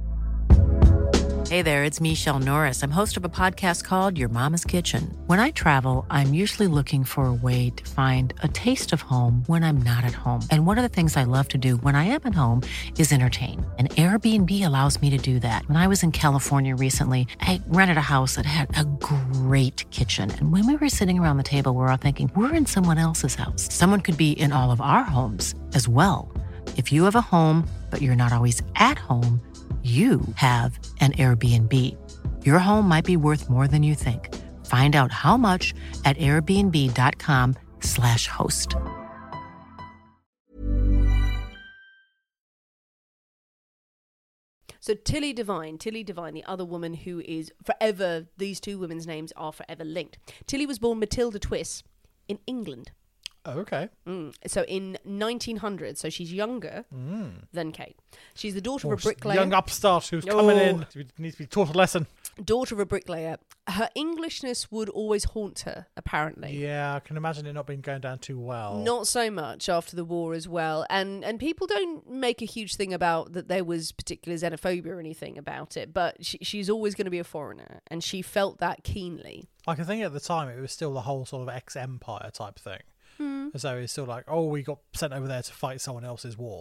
Hey there, it's Michelle Norris. I'm host of a podcast called Your Mama's Kitchen. When I travel, I'm usually looking for a way to find a taste of home when I'm not at home. And one of the things I love to do when I am at home is entertain. And Airbnb allows me to do that. When I was in California recently, I rented a house that had a great kitchen. And when we were sitting around the table, we were all thinking, we're in someone else's house. Someone could be in all of our homes as well. If you have a home, but you're not always at home, you have an Airbnb. Your home might be worth more than you think. Find out how much at airbnb dot com slash host. So Tilly Devine, Tilly Devine, the other woman who is forever, these two women's names are forever linked. Tilly was born Matilda Twiss in England. Oh, okay. Mm. So in nineteen hundred, so she's younger mm. than Kate. She's the daughter oh, of a bricklayer. Young upstart who's oh. coming in. She needs to be taught a lesson. Daughter of a bricklayer. Her Englishness would always haunt her, apparently. Yeah, I can imagine it not being going down too well. Not so much after the war as well. And and people don't make a huge thing about that there was particular xenophobia or anything about it, but she, she's always going to be a foreigner, and she felt that keenly. Like, I think at the time it was still the whole sort of ex-empire type thing. Mm. So it's still like, oh, we got sent over there to fight someone else's war.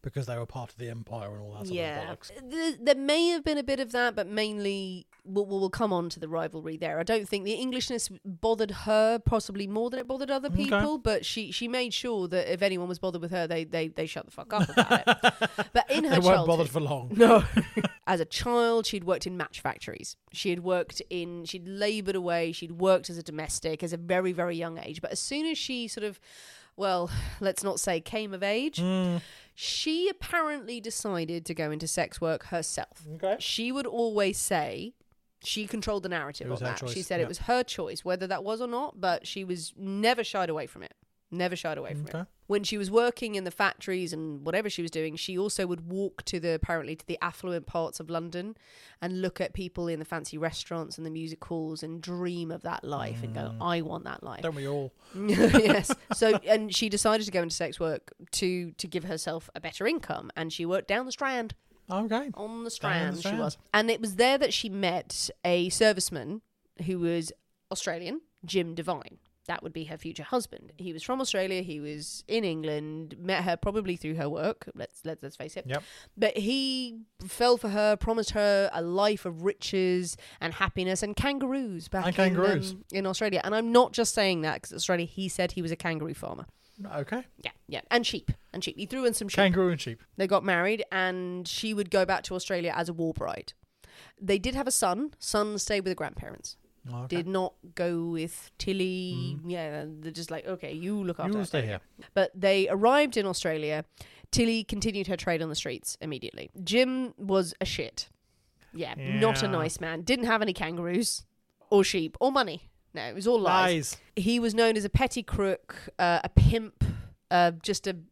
because they were part of the empire and all that sort yeah. of bollocks. There, there may have been a bit of that, but mainly we'll, we'll come on to the rivalry there. I don't think the Englishness bothered her possibly more than it bothered other people, Okay. but she, she made sure that if anyone was bothered with her, they they, they shut the fuck up about it. But in her They weren't childhood, bothered for long. No. As a child, she'd worked in match factories. She had worked in, she'd laboured away, she'd worked as a domestic as a very, very young age. But as soon as she sort of, well, let's not say came of age, Mm. she apparently decided to go into sex work herself. Okay. She would always say she controlled the narrative It was on her that. choice, She said yeah. it was her choice, whether that was or not, but she was never shied away from it. Never shied away from Okay. it. When she was working in the factories and whatever she was doing, she also would walk to the, apparently, to the affluent parts of London and look at people in the fancy restaurants and the music halls and dream of that life Mm. and go, I want that life. Don't we all? Yes. So, and she decided to go into sex work to to give herself a better income, and she worked down the Strand. Okay. On the Down Strand, the she Strand. was. And it was there that she met a serviceman who was Australian, Jim Devine. That would be her future husband. He was from Australia. He was in England. Met her probably through her work. Let's let's, let's face it. Yep. But he fell for her, promised her a life of riches and happiness and kangaroos back And kangaroos. In, um, in Australia. And I'm not just saying that because Australia. He said he was a kangaroo farmer. Okay. Yeah, yeah, and sheep, and sheep. He threw in some sheep. Kangaroo and sheep. They got married, and she would go back to Australia as a war bride. They did have a son. Son stayed with the grandparents. Okay. Did not go with Tilly. Yeah, they're just like, okay, you look after You her. stay here. But they arrived in Australia. Tilly continued her trade on the streets immediately. Jim was a shit. Yeah, not a Yeah. nice man. Didn't have any kangaroos or sheep or money. No, it was all lies. Lies. He was known as a petty crook, uh, a pimp, uh, just a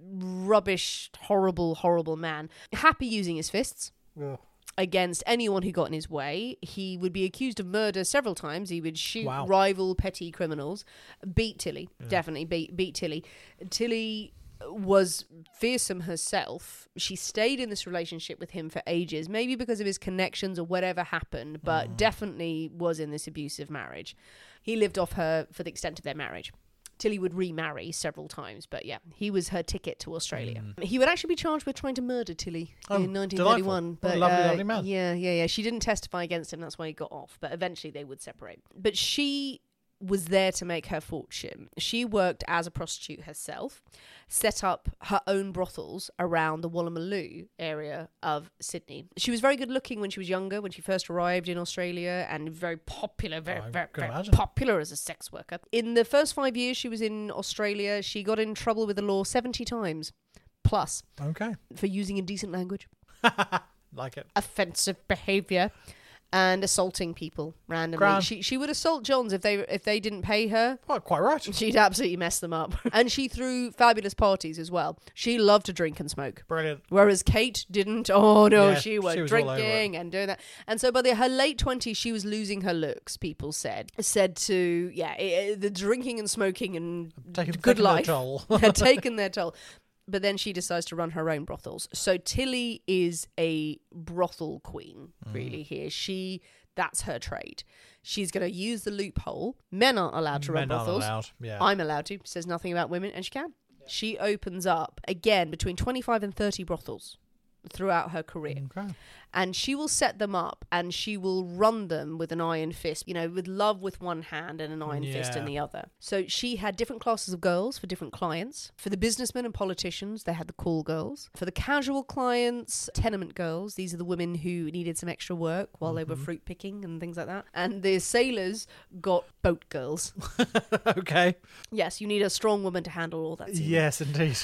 rubbish, horrible, horrible man. Happy using his fists Ugh. against anyone who got in his way. He would be accused of murder several times. He would shoot Wow. rival petty criminals. Beat Tilly. Definitely beat, beat Tilly. Tilly was fearsome herself. She stayed in this relationship with him for ages, maybe because of his connections or whatever happened, but Mm. definitely was in this abusive marriage. He lived off her for the extent of their marriage. Tilly would remarry several times, but yeah, he was her ticket to Australia. He would actually be charged with trying to murder Tilly Mm. Oh, in nineteen thirty-one. delightful. What a But lovely, uh, lovely man. yeah, yeah, yeah. She didn't testify against him. That's why he got off. But eventually they would separate. But she was there to make her fortune. She worked as a prostitute herself, set up her own brothels around the Woolloomooloo area of Sydney. She was very good looking when she was younger, when she first arrived in Australia, and very popular, very, I very, can very imagine. popular as a sex worker. In the first five years she was in Australia, she got in trouble with the law seventy times plus Okay. for using indecent language, Like it. offensive behaviour, and assaulting people randomly. Grand. She she would assault Johns if they if they didn't pay her. Oh, quite right. She'd absolutely mess them up. And she threw fabulous parties as well. She loved to drink and smoke. Brilliant. Whereas Kate didn't. Oh no, Yeah, she was she was all over drinking and doing that. And so by the, her late twenties, she was losing her looks. People said said to yeah, it, the drinking and smoking and Taken- good taken their life toll. had taken their toll. But then she decides to run her own brothels. So Tilly is a brothel queen, really. Here, she that's her trade. She's going to use the loophole. Men aren't allowed to run Men aren't brothels. allowed, yeah. I'm allowed to. Says nothing about women, and she can. She opens up again between twenty-five and thirty brothels throughout her career. Okay. And she will set them up and she will run them with an iron fist, you know, with love with one hand and an iron fist in Yeah. the other. So she had different classes of girls for different clients. For the businessmen and politicians, they had the call girls. For the casual clients, tenement girls. These are the women who needed some extra work while they were fruit picking and things like that. And the sailors got boat girls. Okay. Yes, you need a strong woman to handle all that. seamen. Yes, indeed.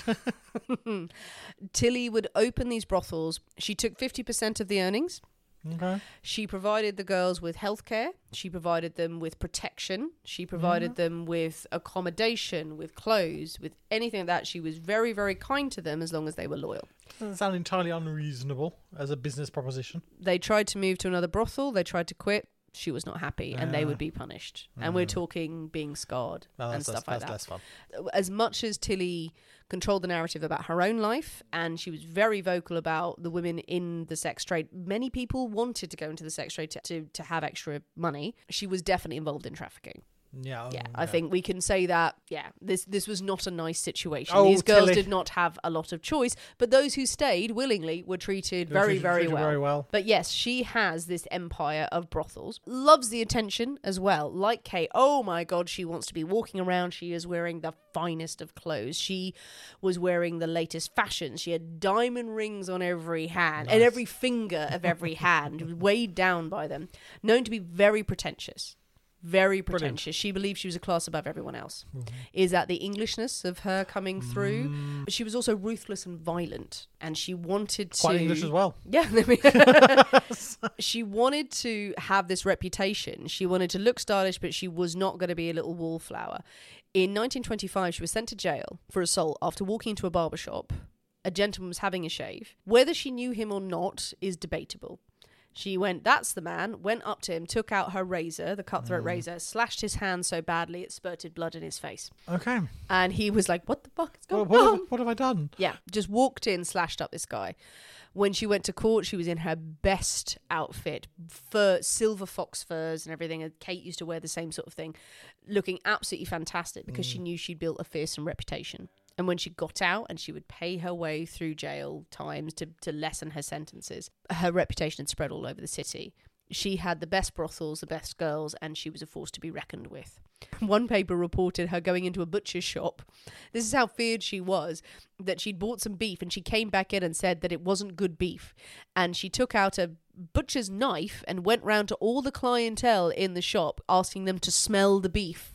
Tilly would open these brothels. She took fifty percent of the earnings. Okay. She provided the girls with healthcare. She provided them with protection. She provided them with accommodation, with clothes, with anything like that. She was very, very kind to them as long as they were loyal. Doesn't sound entirely unreasonable as a business proposition. They tried to move to another brothel. They tried to quit. She was not happy, and they Yeah. would be punished. And we're talking being scarred No, and that's, stuff that's, like that's that. less fun. As much as Tilly controlled the narrative about her own life, and she was very vocal about the women in the sex trade, many people wanted to go into the sex trade to, to, to have extra money. She was definitely involved in trafficking. Yeah, yeah, um, I yeah. think we can say that. Yeah, this this was not a nice situation. Oh, These girls Tilly. did not have a lot of choice, but those who stayed willingly were treated They were very, treated- very treated well. very well. But yes, she has this empire of brothels. Loves the attention as well. Like Kate, oh my god, she wants to be walking around. She is wearing the finest of clothes. She was wearing the latest fashions. She had diamond rings on every hand and every finger of every hand, weighed down by them. Known to be very pretentious. Very pretentious. Brilliant. She believed she was a class above everyone else. Mm-hmm. Is that the Englishness of her coming through? Mm. But she was also ruthless and violent, and she wanted to Quite English as well. Yeah, she wanted to have this reputation. She wanted to look stylish, but she was not going to be a little wallflower. In nineteen twenty-five, she was sent to jail for assault after walking into a barber shop. A gentleman was having a shave. Whether she knew him or not is debatable. She went, that's the man, went up to him, took out her razor, the cutthroat Mm. razor, slashed his hand so badly it spurted blood in his face. Okay. And he was like, what the fuck is Well, going what, on? have, what have I done? Yeah, just walked in, slashed up this guy. When she went to court, she was in her best outfit, fur, silver fox furs and everything. And Kate used to wear the same sort of thing, looking absolutely fantastic because she knew she'd built a fearsome reputation. And when she got out and she would pay her way through jail times to, to lessen her sentences, her reputation had spread all over the city. She had the best brothels, the best girls, and she was a force to be reckoned with. One paper reported her going into a butcher's shop. This is how feared she was, that she'd bought some beef and she came back in and said that it wasn't good beef. And she took out a butcher's knife and went round to all the clientele in the shop, asking them to smell the beef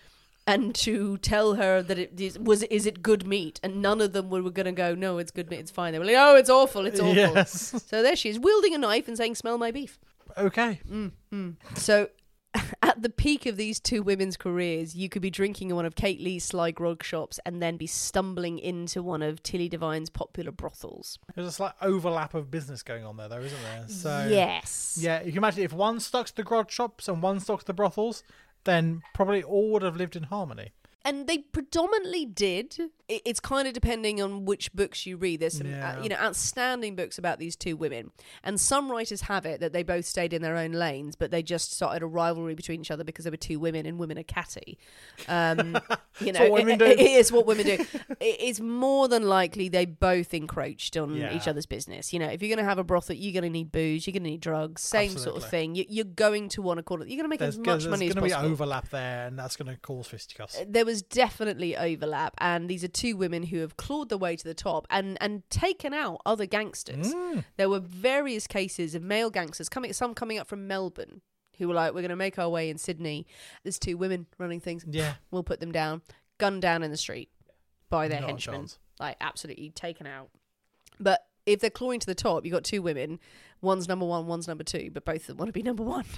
and to tell her that it is, was is it good meat, and none of them were, were going to go, no, it's good meat, it's fine. They were like, oh, it's awful, it's awful. Yes. So there she is, wielding a knife and saying, smell my beef. Okay. Mm-hmm. So at the peak of these two women's careers, you could be drinking in one of Kate Lee's sly grog shops and then be stumbling into one of Tilly Devine's popular brothels. There's a slight overlap of business going on there, though, isn't there? So Yes. yeah, you can imagine if one stuck to the grog shops and one stuck to the brothels, then probably all would have lived in harmony. And they predominantly did. It- It's kind of depending on which books you read. There's some, Yeah. uh, you know, outstanding books about these two women, and some writers have it that they both stayed in their own lanes, but they just started a rivalry between each other because they were two women, and women are catty. Um, you know, what women it- do. it is what women do. It- It's more than likely they both encroached on Yeah. each other's business. You know, if you're going to have a brothel, you're going to need booze, you're going to need drugs, same sort Absolutely. of thing. You, you're going to want to call it. You're going to make There's, as much there's money as going to be possible. overlap there, and that's going to cause fisticuffs. There was definitely overlap, and these are two women who have clawed their way to the top and and taken out other gangsters. Mm. There were various cases of male gangsters coming, some coming up from Melbourne, who were like, we're going to make our way in Sydney. There's two women running things. Yeah. We'll put them down, gunned down in the street by their Not a henchmen, chance. like absolutely taken out. But if they're clawing to the top, you've got two women, one's number one, one's number two, but both of them want to be number one.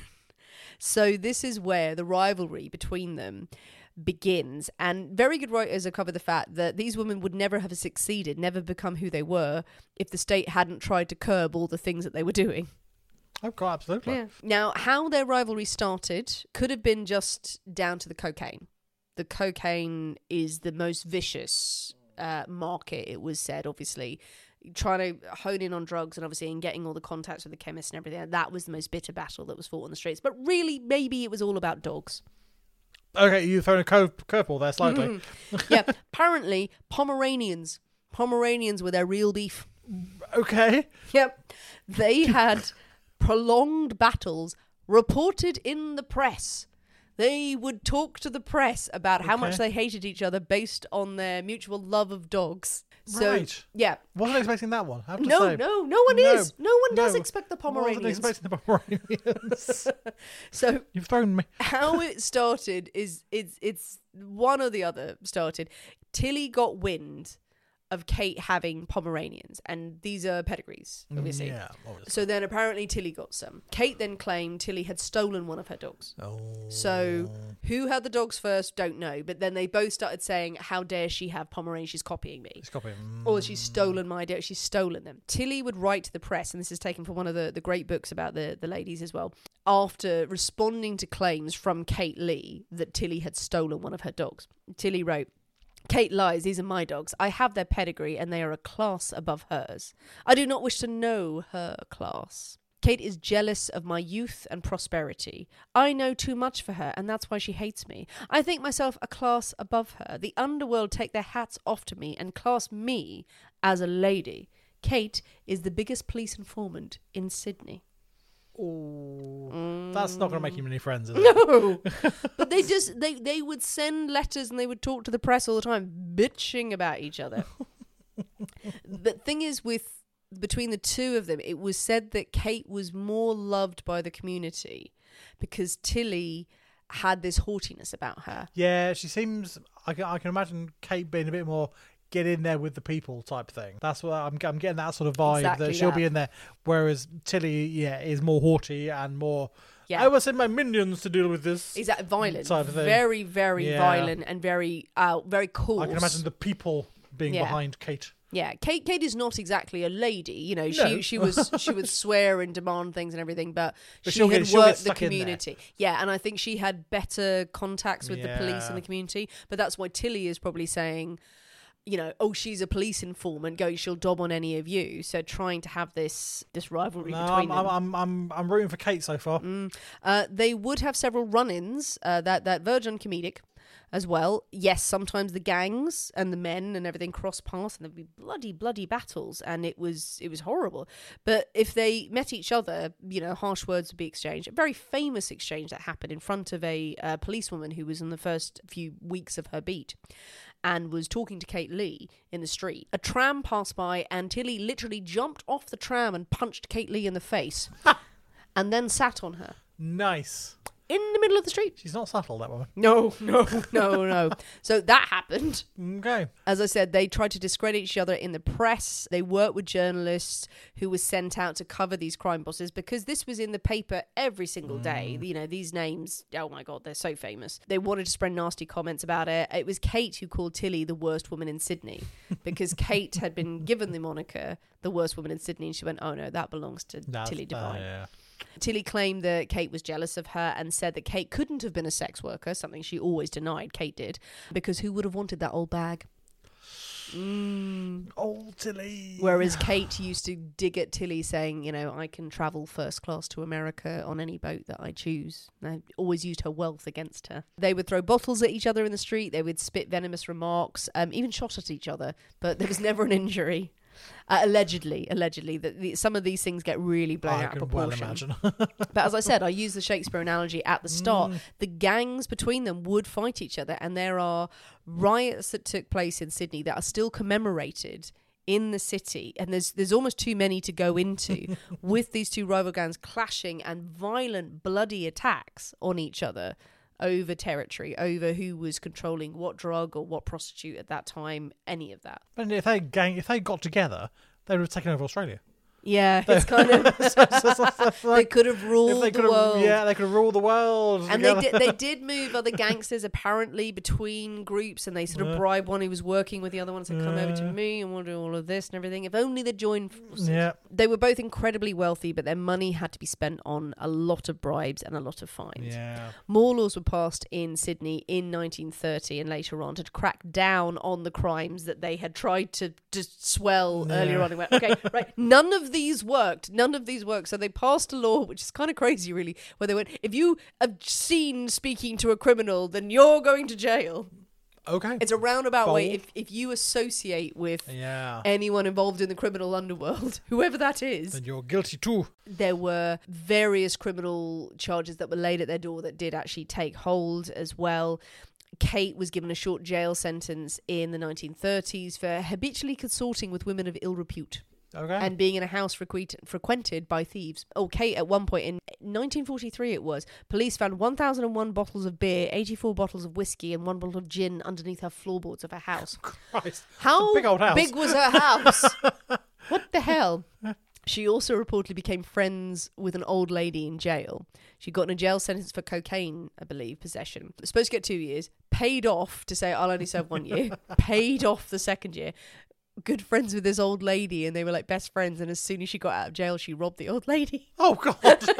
So this is where the rivalry between them begins. And very good writers have covered the fact that these women would never have succeeded, never become who they were, if the state hadn't tried to curb all the things that they were doing. Oh, God, absolutely. Yeah. Now, how their rivalry started could have been just down to the cocaine. The cocaine is the most vicious uh, market, it was said, obviously. Trying to hone in on drugs and obviously and getting all the contacts with the chemists and everything. That was the most bitter battle that was fought on the streets. But really, maybe it was all about dogs. Okay, you've thrown a curve, curveball there slightly. Yeah, apparently Pomeranians. Pomeranians were their real beef. Okay. Yep. They had prolonged battles reported in the press. They would talk to the press about how Okay. much they hated each other based on their mutual love of dogs. So, Right. yeah. Wasn't expecting that one, I have to No, say. no, no one No, is. No one does no. expect the Wasn't Pomeranians. expecting the Pomeranians. So You've thrown me. how it started is it's it's one or the other started. Tilly got wind of Kate having Pomeranians, and these are pedigrees, obviously. Yeah, obviously. So then apparently Tilly got some. Kate then claimed Tilly had stolen one of her dogs. Oh. So who had the dogs first, don't know. But then they both started saying, how dare she have Pomeranians, she's copying me. It's copying. Or she's stolen my dog, she's stolen them. Tilly would write to the press, and this is taken from one of the, the great books about the, the ladies as well, after responding to claims from Kate Lee that Tilly had stolen one of her dogs. Tilly wrote, Kate lies, these are my dogs. I have their pedigree and they are a class above hers. I do not wish to know her class. Kate is jealous of my youth and prosperity. I know too much for her, and that's why she hates me. I think myself a class above her. The underworld take their hats off to me and class me as a lady. Kate is the biggest police informant in Sydney. Oh, mm. That's not going to make you many friends, is it? No, but they just they they would send letters and they would talk to the press all the time, bitching about each other. The thing is, with between the two of them, it was said that Kate was more loved by the community because Tilly had this haughtiness about her. Yeah, she seems. I can, I can imagine Kate being a bit more get in there with the people type thing. That's what I'm, I'm getting, that sort of vibe exactly that she'll that. be in there. Whereas Tilly, yeah, is more haughty and more. Yeah. I will send my minions to deal with this. Exactly, violent, type of thing. very, very yeah. violent, and very, uh, very coarse. I can imagine the people being yeah. behind Kate. Yeah, Kate. Kate is not exactly a lady. You know, she No. she was she would swear and demand things and everything, but, But she she'll had get- she'll get worked the stuck in there. community. Yeah, and I think she had better contacts with the police and Yeah. the community. But that's why Tilly is probably saying, you know, oh, she's a police informant. Go, she'll dob on any of you. So trying to have this this rivalry No, between I'm, them. I'm, I'm, I'm, I'm rooting for Kate so far. Mm. Uh, they would have several run-ins uh, that that verge on comedic as well. Yes, sometimes the gangs and the men and everything cross paths, and there'd be bloody, bloody battles, and it was it was horrible. But if they met each other, you know, harsh words would be exchanged. A very famous exchange that happened in front of a uh, policewoman who was in the first few weeks of her beat and was talking to Kate Lee in the street. A tram passed by and Tilly literally jumped off the tram and punched Kate Lee in the face and then sat on her. Nice. In the middle of the street. She's not subtle, that woman. No, no, no, no. So that happened. Okay. As I said, they tried to discredit each other in the press. They worked with journalists who were sent out to cover these crime bosses because this was in the paper every single day. Mm. You know, these names, oh my God, they're so famous. They wanted to spread nasty comments about it. It was Kate who called Tilly the worst woman in Sydney because Kate had been given the moniker the worst woman in Sydney, and she went, oh no, that belongs to That's, Tilly uh, Devine. yeah. Tilly claimed that Kate was jealous of her and said that Kate couldn't have been a sex worker, something she always denied Kate did, because who would have wanted that old bag? Mm. Old Tilly. Whereas Kate used to dig at Tilly saying, you know, I can travel first class to America on any boat that I choose. And I always used her wealth against her. They would throw bottles at each other in the street. They would spit venomous remarks, um, even shot at each other, but there was never an injury. Uh, allegedly, allegedly, that the, some of these things get really blown I out can of well proportion. imagine. But as I said, I used the Shakespeare analogy at the start. Mm. The gangs between them would fight each other, and there are riots that took place in Sydney that are still commemorated in the city, and there's there's almost too many to go into, with these two rival gangs clashing and violent, bloody attacks on each other over territory, over who was controlling what drug or what prostitute at that time, any of that. But if they gang, if they got together, they would have taken over Australia. Yeah, it's kind of they could have ruled they the could have, world. Yeah, they could have ruled the world. And together. they did, they did move other gangsters apparently between groups, and they sort of Yeah. bribed one who was working with the other one and said, come over to Yeah. me and we'll do all of this and everything. If only they joined forces. Yeah. They were both incredibly wealthy, but their money had to be spent on a lot of bribes and a lot of fines. Yeah. More laws were passed in Sydney in nineteen thirty and later on to crack down on the crimes that they had tried to, to swell Yeah. earlier on. They went, okay, right, none of these worked. None of these worked. So they passed a law, which is kind of crazy, really, where they went, if you have seen speaking to a criminal, then you're going to jail. Okay. It's a roundabout way. Bold. If, if you associate with Yeah. anyone involved in the criminal underworld, whoever that is, Then you're guilty too. there were various criminal charges that were laid at their door that did actually take hold as well. Kate was given a short jail sentence in the nineteen thirties for habitually consorting with women of ill repute. Okay. And being in a house frequent, frequented by thieves. Oh, Kate, at one point in nineteen forty-three it was, police found one thousand one bottles of beer, eighty-four bottles of whiskey, and one bottle of gin underneath her floorboards of her house. Christ. How It's a big old house. big was her house? What the hell? She also reportedly became friends with an old lady in jail. She got in a jail sentence for cocaine, I believe, possession. Supposed to get two years. Paid off to say, I'll only serve one year. Paid off the second year. Good friends with this old lady, and they were like best friends, and as soon as she got out of jail she robbed the old lady. Oh God.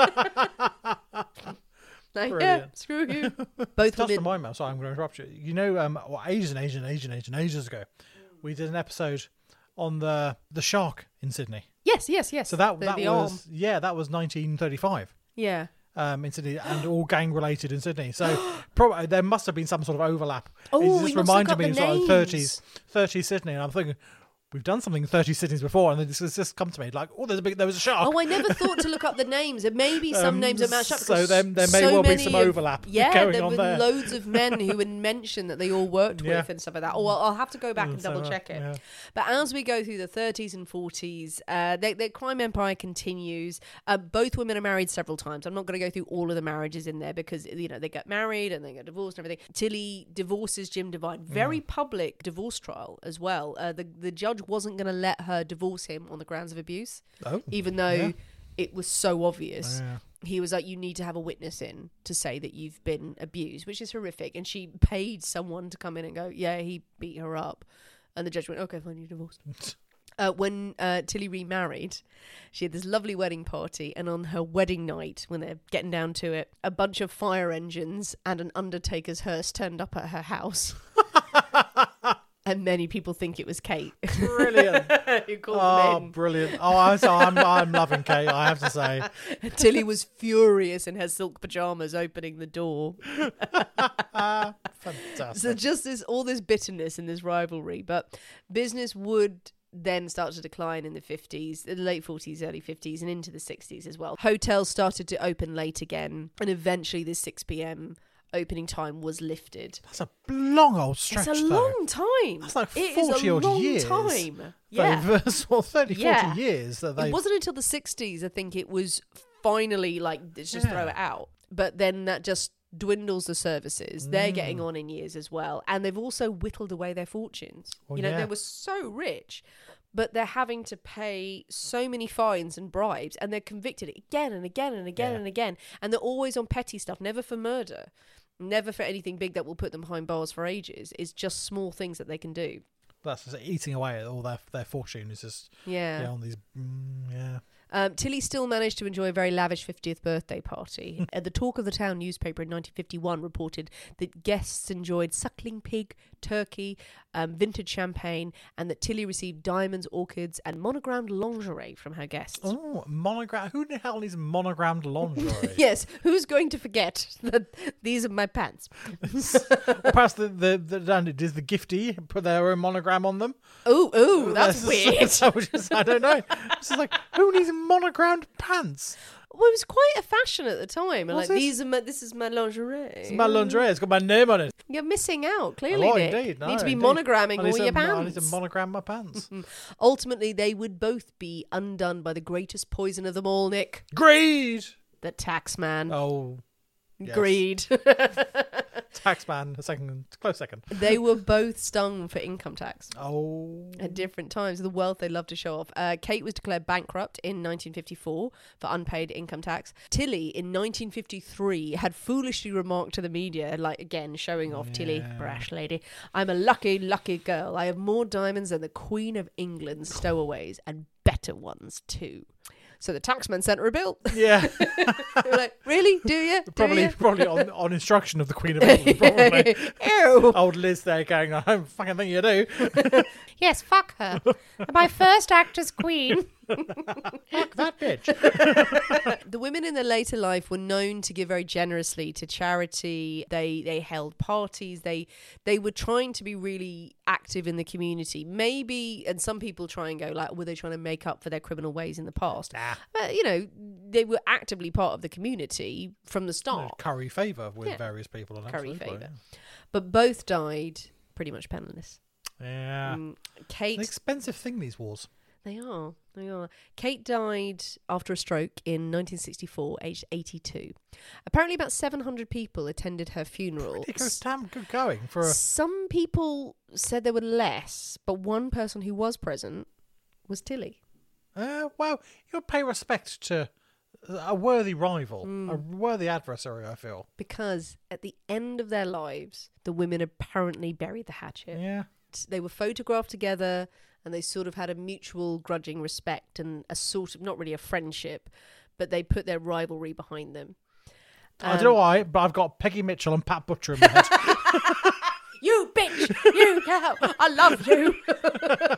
Like, yeah, Brilliant. screw you. Both Just women. remind me, sorry, I'm going to interrupt you. You know, um, well, ages and ages and ages and ages and ages ago, we did an episode on the the shark in Sydney. Yes, yes, yes. So that the, that the was arm. yeah, that was nineteen thirty-five. Yeah. Um, in Sydney, and all gang related in Sydney. So probably there must have been some sort of overlap. Oh, it we just must have reminded got me the of sort of names. thirties, thirties Sydney, and I'm thinking we've done something in thirties Sydney before, and then this has just come to me like, oh, there's a big, there was a shark. Oh, I never thought to look up the names. And maybe some Um, names are matched up. so because there- there may so well be many some of- overlap Yeah, going there on were there. loads of men who had mentioned that they all worked Yeah. with and stuff like that. Oh, well, I'll have to go back Mm, and so, double uh, check it. yeah. But as we go through the thirties and forties, uh, the, the crime empire continues. Uh, both women are married several times. I'm not going to go through all of the marriages in there because, you know, they get married and they get divorced and everything. Tilly divorces Jim Devine. Very public divorce trial as well. Uh, the, the judge wasn't going to let her divorce him on the grounds of abuse, Oh, even though yeah. it was so obvious. Yeah. He was like, you need to have a witness in to say that you've been abused, which is horrific. And she paid someone to come in and go, yeah, he beat her up. And the judge went, okay, fine, you're divorced. Uh, when uh, Tilly remarried, she had this lovely wedding party, and on her wedding night, when they're getting down to it, a bunch of fire engines and an undertaker's hearse turned up at her house. And many people think it was Kate. Brilliant. Who called Oh, them in. brilliant. Oh, I'm, so I'm, I'm loving Kate, I have to say. Tilly was furious in her silk pajamas opening the door. Fantastic. So just this, all this bitterness and this rivalry. But business would then start to decline in the fifties, the late forties, early fifties, and into the sixties as well. Hotels started to open late again, and eventually the six p.m. opening time was lifted. That's a long old stretch, It's a though. long time. That's like It is forty a odd long years. time. Yeah. They've, uh, well, thirty, Yeah. forty years that they It wasn't until the sixties, I think it was finally like, let's just Yeah. throw it out. But then that just dwindles the services. They're Mm. getting on in years as well. And they've also whittled away their fortunes. Well, you know, yeah. they were so rich, but they're having to pay so many fines and bribes, and they're convicted again and again and again Yeah. and again. And they're always on petty stuff, never for murder, never for anything big that will put them behind bars for ages. It's just small things that they can do. That's just eating away at all their their fortune is just Yeah. yeah, on these mm, yeah. Um, Tilly still managed to enjoy a very lavish fiftieth birthday party. uh, the Talk of the Town newspaper in nineteen fifty-one reported that guests enjoyed suckling pig, turkey, um, vintage champagne, and that Tilly received diamonds, orchids, and monogrammed lingerie from her guests. Oh, monogram. Who the hell needs monogrammed lingerie? Yes, who's going to forget that these are my pants? Or perhaps the the, the does the giftee put their own monogram on them? Oh, oh, that's weird. I, was just, I don't know. It's just like, who needs monogrammed pants? Well, it was quite a fashion at the time. And Was like, it? these are my, this is my lingerie. It's my lingerie. It's got my name on it. You're missing out, clearly, Oh, Nick. indeed. No, need to be indeed. monogramming I need all to- your I need pants. to monogram my pants. Ultimately, they would both be undone by the greatest poison of them all, Nick. Greed. The taxman. Oh, yes. Greed. Taxman. A second, close second. They were both stung for income tax Oh, at different times. The wealth they love to show off. Uh, Kate was declared bankrupt in nineteen fifty-four for unpaid income tax. Tilly, in nineteen fifty-three, had foolishly remarked to the media, like again showing off, Tilly, Yeah. brash lady, I'm a lucky, lucky girl. I have more diamonds than the Queen of England's stowaways, and better ones too. So the taxman sent her a bill. yeah. They were like, really? Do you? Do Probably, you? probably on, on instruction of the Queen of England. Probably. Ew. Old Liz there going, I don't fucking think you do. Yes, fuck her. My first act as queen. Fuck that bitch. The women in their later life were known to give very generously to charity. They they held parties. They they were trying to be really active in the community. Maybe, and some people try and go like, were they trying to make up for their criminal ways in the past? Nah. But you know, they were actively part of the community from the start. Curry favour with Yeah. various people. And Curry absolutely, favour. But both died pretty much penniless. Yeah. Mm, It's Kate. an expensive thing, these wars. They are. They are. Kate died after a stroke in nineteen sixty-four, aged eighty-two. Apparently, about seven hundred people attended her funeral. It goes damn good going for a... Some people said there were less, but one person who was present was Tilly. Uh, well, you'll pay respect to a worthy rival, Mm. a worthy adversary, I feel. Because at the end of their lives, the women apparently buried the hatchet. Yeah. They were photographed together, and they sort of had a mutual grudging respect and a sort of, not really a friendship, but they put their rivalry behind them. I don't know Um, why, but I've got Peggy Mitchell and Pat Butcher in my head. You bitch! You cow! I love you!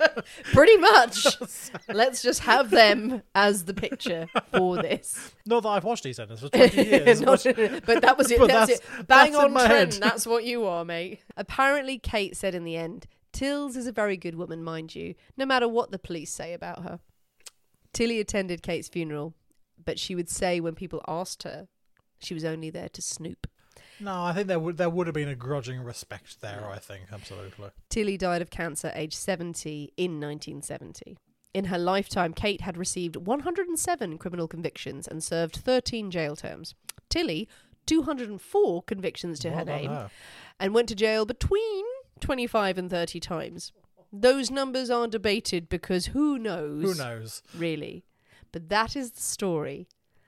Pretty much. Let's just have them as the picture for this. Not that I've watched EastEnders for twenty years. Not, but, but that was it. but That's, that's, it. Bang that's in on my trend. head. That's what you are, mate. Apparently, Kate said in the end, Tills is a very good woman, mind you, no matter what the police say about her. Tilly attended Kate's funeral, but she would say when people asked her, she was only there to snoop. No, I think there would there would have been a grudging respect there, I think, absolutely. Tilly died of cancer aged seventy in nineteen seventy. In her lifetime, Kate had received one hundred seven criminal convictions and served thirteen jail terms. Tilly, two hundred four convictions to Well her done, name, her. and went to jail between twenty-five and thirty times. Those numbers are debated because who knows? Who knows? Really. But that is the story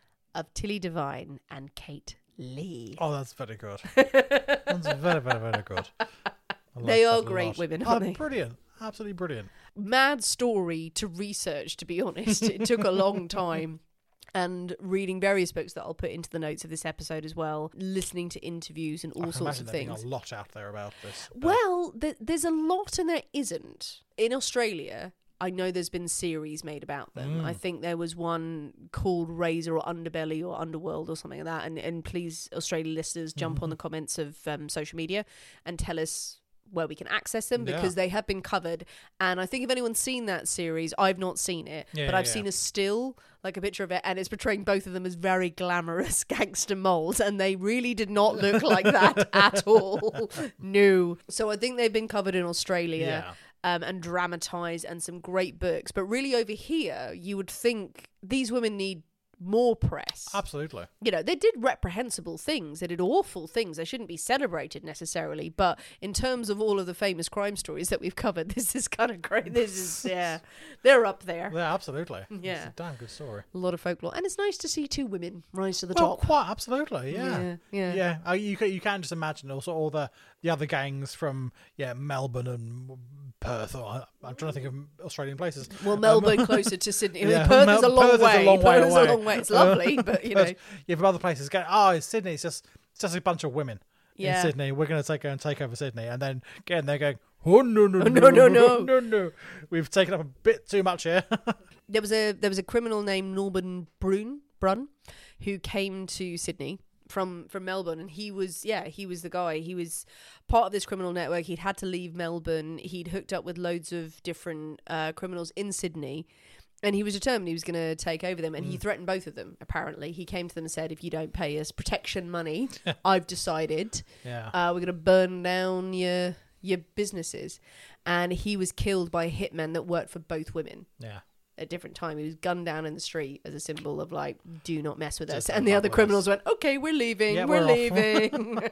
of Tilly Devine and Kate Lee. Oh, that's very good. That's very, very, very good. I like They are that a great lot. women, Oh, aren't they? brilliant. Absolutely brilliant. Mad story to research, to be honest. It took a long time. And reading various books that I'll put into the notes of this episode as well, listening to interviews and all I can sorts imagine of there being things. a lot out there about this. but- Well, th- there's a lot and there isn't. In Australia, I know there's been series made about them. Mm. I think there was one called Razor or Underbelly or Underworld or something like that. And, and please, Australian listeners, jump Mm-hmm. on the comments of um, social media and tell us where we can access them, Yeah. because they have been covered. And I think if anyone's seen that series, I've not seen it, Yeah, but I've yeah. seen a still, like a picture of it, and it's portraying both of them as very glamorous gangster moles, and they really did not look like that at all. No. So I think they've been covered in Australia. Yeah. Um, and dramatized, and some great books. But really over here, you would think these women need more press. Absolutely. You know, they did reprehensible things. They did awful things. They shouldn't be celebrated necessarily. But in terms of all of the famous crime stories that we've covered, this is kind of great. This is, yeah, they're up there. Yeah, absolutely. Yeah. It's a damn good story. A lot of folklore. And it's nice to see two women rise to the Well, top. quite absolutely, yeah, Yeah, yeah. yeah. Uh, you can you can just imagine also all the the other gangs from yeah Melbourne and Perth. Or I- I'm trying to think of Australian places. Well, Um, Melbourne closer to Sydney. I mean, yeah, Perth Mel- is a long Perth way. Is a long way Perth is away. a long way. It's lovely, but you know. yeah, from other places go. Oh, it's Sydney. It's just it's just a bunch of women Yeah. in Sydney. We're going to take and take over Sydney, and then again they're going. Oh no no Oh, no no, no, no. no no! We've taken up a bit too much here. There was a there was a criminal named Norman Brun Brun who came to Sydney from from Melbourne, and he was yeah he was the guy. He was part of this criminal network. He'd had to leave Melbourne. He'd hooked up with loads of different uh, criminals in Sydney, and he was determined he was going to take over them. And he threatened both of them. Apparently, he came to them and said, "If you don't pay us protection money, I've decided Yeah. uh, we're going to burn down your your businesses." And he was killed by a hitman that worked for both women. Yeah. At different time, he was gunned down in the street as a symbol of like, do not mess with Just us. don't And the fuck other with criminals us. went, okay, we're leaving, Yeah, we're, we're off." leaving.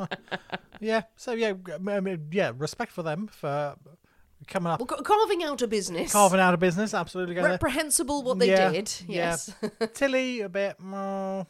Yeah. So yeah, I mean, yeah. Respect for them for coming up, Well, ca- carving out a business, carving out a business. Absolutely. Going there. reprehensible what they Yeah, did. Yes, Yeah. Tilly a bit more.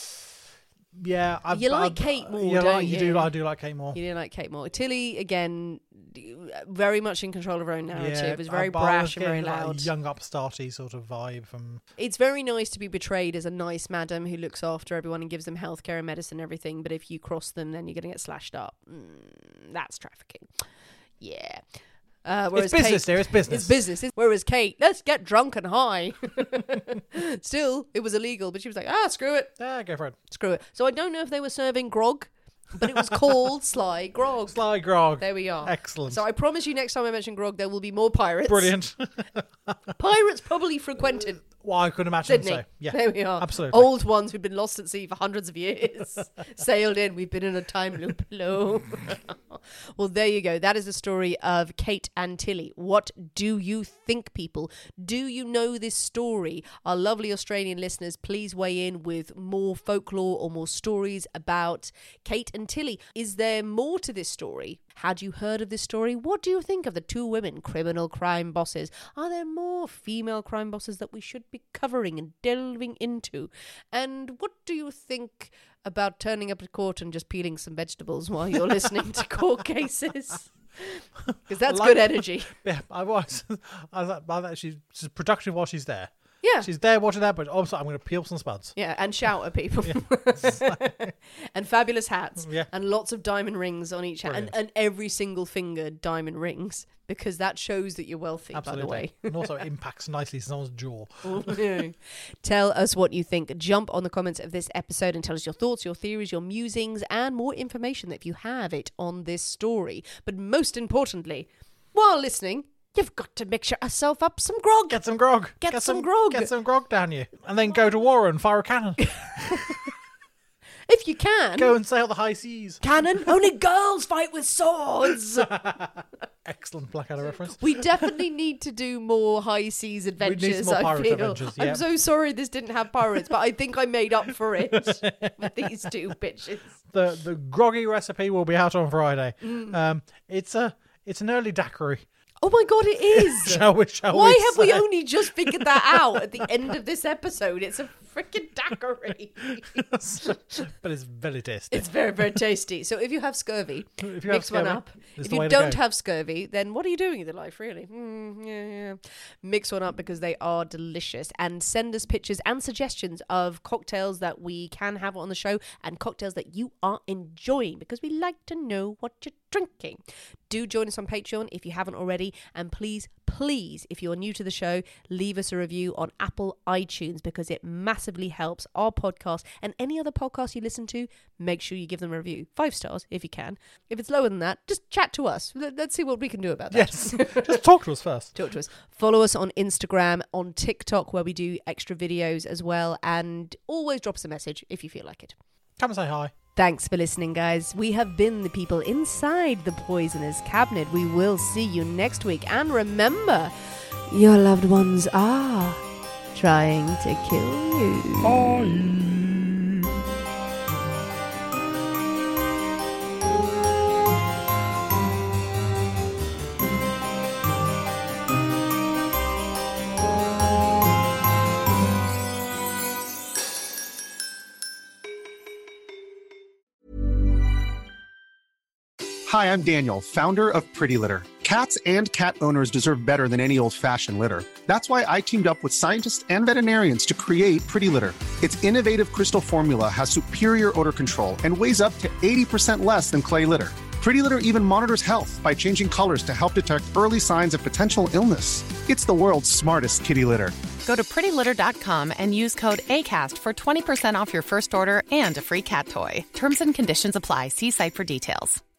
Yeah, I, You like I, Kate more, you don't like, you? you? do. I do like Kate more. you didn't like Kate Moore. Tilly again, d- very much in control of her own narrative. Yeah, It was very I- but I was brash and very getting, like, loud. a young upstarty sort of vibe from. It's very nice to be portrayed as a nice madam who looks after everyone and gives them healthcare and medicine and everything. But if you cross them, then you're going to get slashed up. Mm, that's trafficking. Yeah. Uh, whereas It's business, Kate, dear. It's business. It's business. It's- Whereas Kate, let's get drunk and high. Still, it was illegal, but she was like, ah, screw it. Yeah, go for it. Screw it. So I don't know if they were serving grog, but it was called Sly Grog. Sly grog. There we are. Excellent. So I promise you next time I mention grog, there will be more pirates. Brilliant. Pirates probably frequented Well, I could imagine Sydney. so. Yeah, There we are. absolutely. Old ones who've been lost at sea for hundreds of years. Sailed in. We've been in a time loop. Hello. Well, there you go. That is the story of Kate and Tilly. What do you think, people? Do you know this story? Our lovely Australian listeners, please weigh in with more folklore or more stories about Kate and Tilly. Is there more to this story? Had you heard of this story? What do you think of the two women criminal crime bosses? Are there more female crime bosses that we should be covering and delving into? And what do you think about turning up at court and just peeling some vegetables while you're listening to court cases? Because that's Like- good energy. Yeah, I was. I was like, I was actually she's productive while she's there. Yeah. She's there watching that, but also I'm going to peel some spuds. Yeah, and shout at people. And fabulous hats. Yeah. And lots of diamond rings on each hand. And, and every single finger diamond rings. Because that shows that you're wealthy, Absolutely. by the way. And also it impacts nicely someone's jaw. Tell us what you think. Jump on the comments of this episode and tell us your thoughts, your theories, your musings, and more information if you have it on this story. But most importantly, while listening, you've got to mix yourself up some grog. Get some grog. Get, get some, some grog. Get some grog down you. And then go to war and fire a cannon. If you can. Go and sail the high seas. Cannon? Only girls fight with swords. Excellent Blackadder reference. We definitely need to do more high seas adventures. We need some more pirate I feel. adventures, yeah. I'm so sorry this didn't have pirates, but I think I made up for it with these two bitches. The the groggy recipe will be out on Friday. Mm. Um, it's a it's an early daiquiri. Oh my god, it is! shall we? Shall Why we have say? we only just figured that out at the end of this episode? It's a freaking daiquiri. But it's very tasty. It's very, very tasty. So if you have scurvy, if you mix have scurvy, one up. If you don't have scurvy, then what are you doing with your life, really? Mm, yeah, yeah. Mix one up because they are delicious. And send us pictures and suggestions of cocktails that we can have on the show and cocktails that you are enjoying because we like to know what you're drinking. Do join us on Patreon if you haven't already. And please, please, if you're new to the show, leave us a review on Apple iTunes because it massively helps our podcast and any other podcast you listen to. Make sure you give them a review. Five stars if you can. If it's lower than that, just chat to us. Let's see what we can do about that. Yes. Just talk to us first. Talk to us. Follow us on Instagram, on TikTok, where we do extra videos as well. And always drop us a message if you feel like it. Come and say hi. Thanks for listening, guys. We have been the people inside the Poisoner's Cabinet. We will see you next week. And remember, your loved ones are trying to kill you. Bye. Hi, I'm Daniel, founder of Pretty Litter. Cats and cat owners deserve better than any old-fashioned litter. That's why I teamed up with scientists and veterinarians to create Pretty Litter. Its innovative crystal formula has superior odor control and weighs up to eighty percent less than clay litter. Pretty Litter even monitors health by changing colors to help detect early signs of potential illness. It's the world's smartest kitty litter. Go to pretty litter dot com and use code ACAST for twenty percent off your first order and a free cat toy. Terms and conditions apply. See site for details.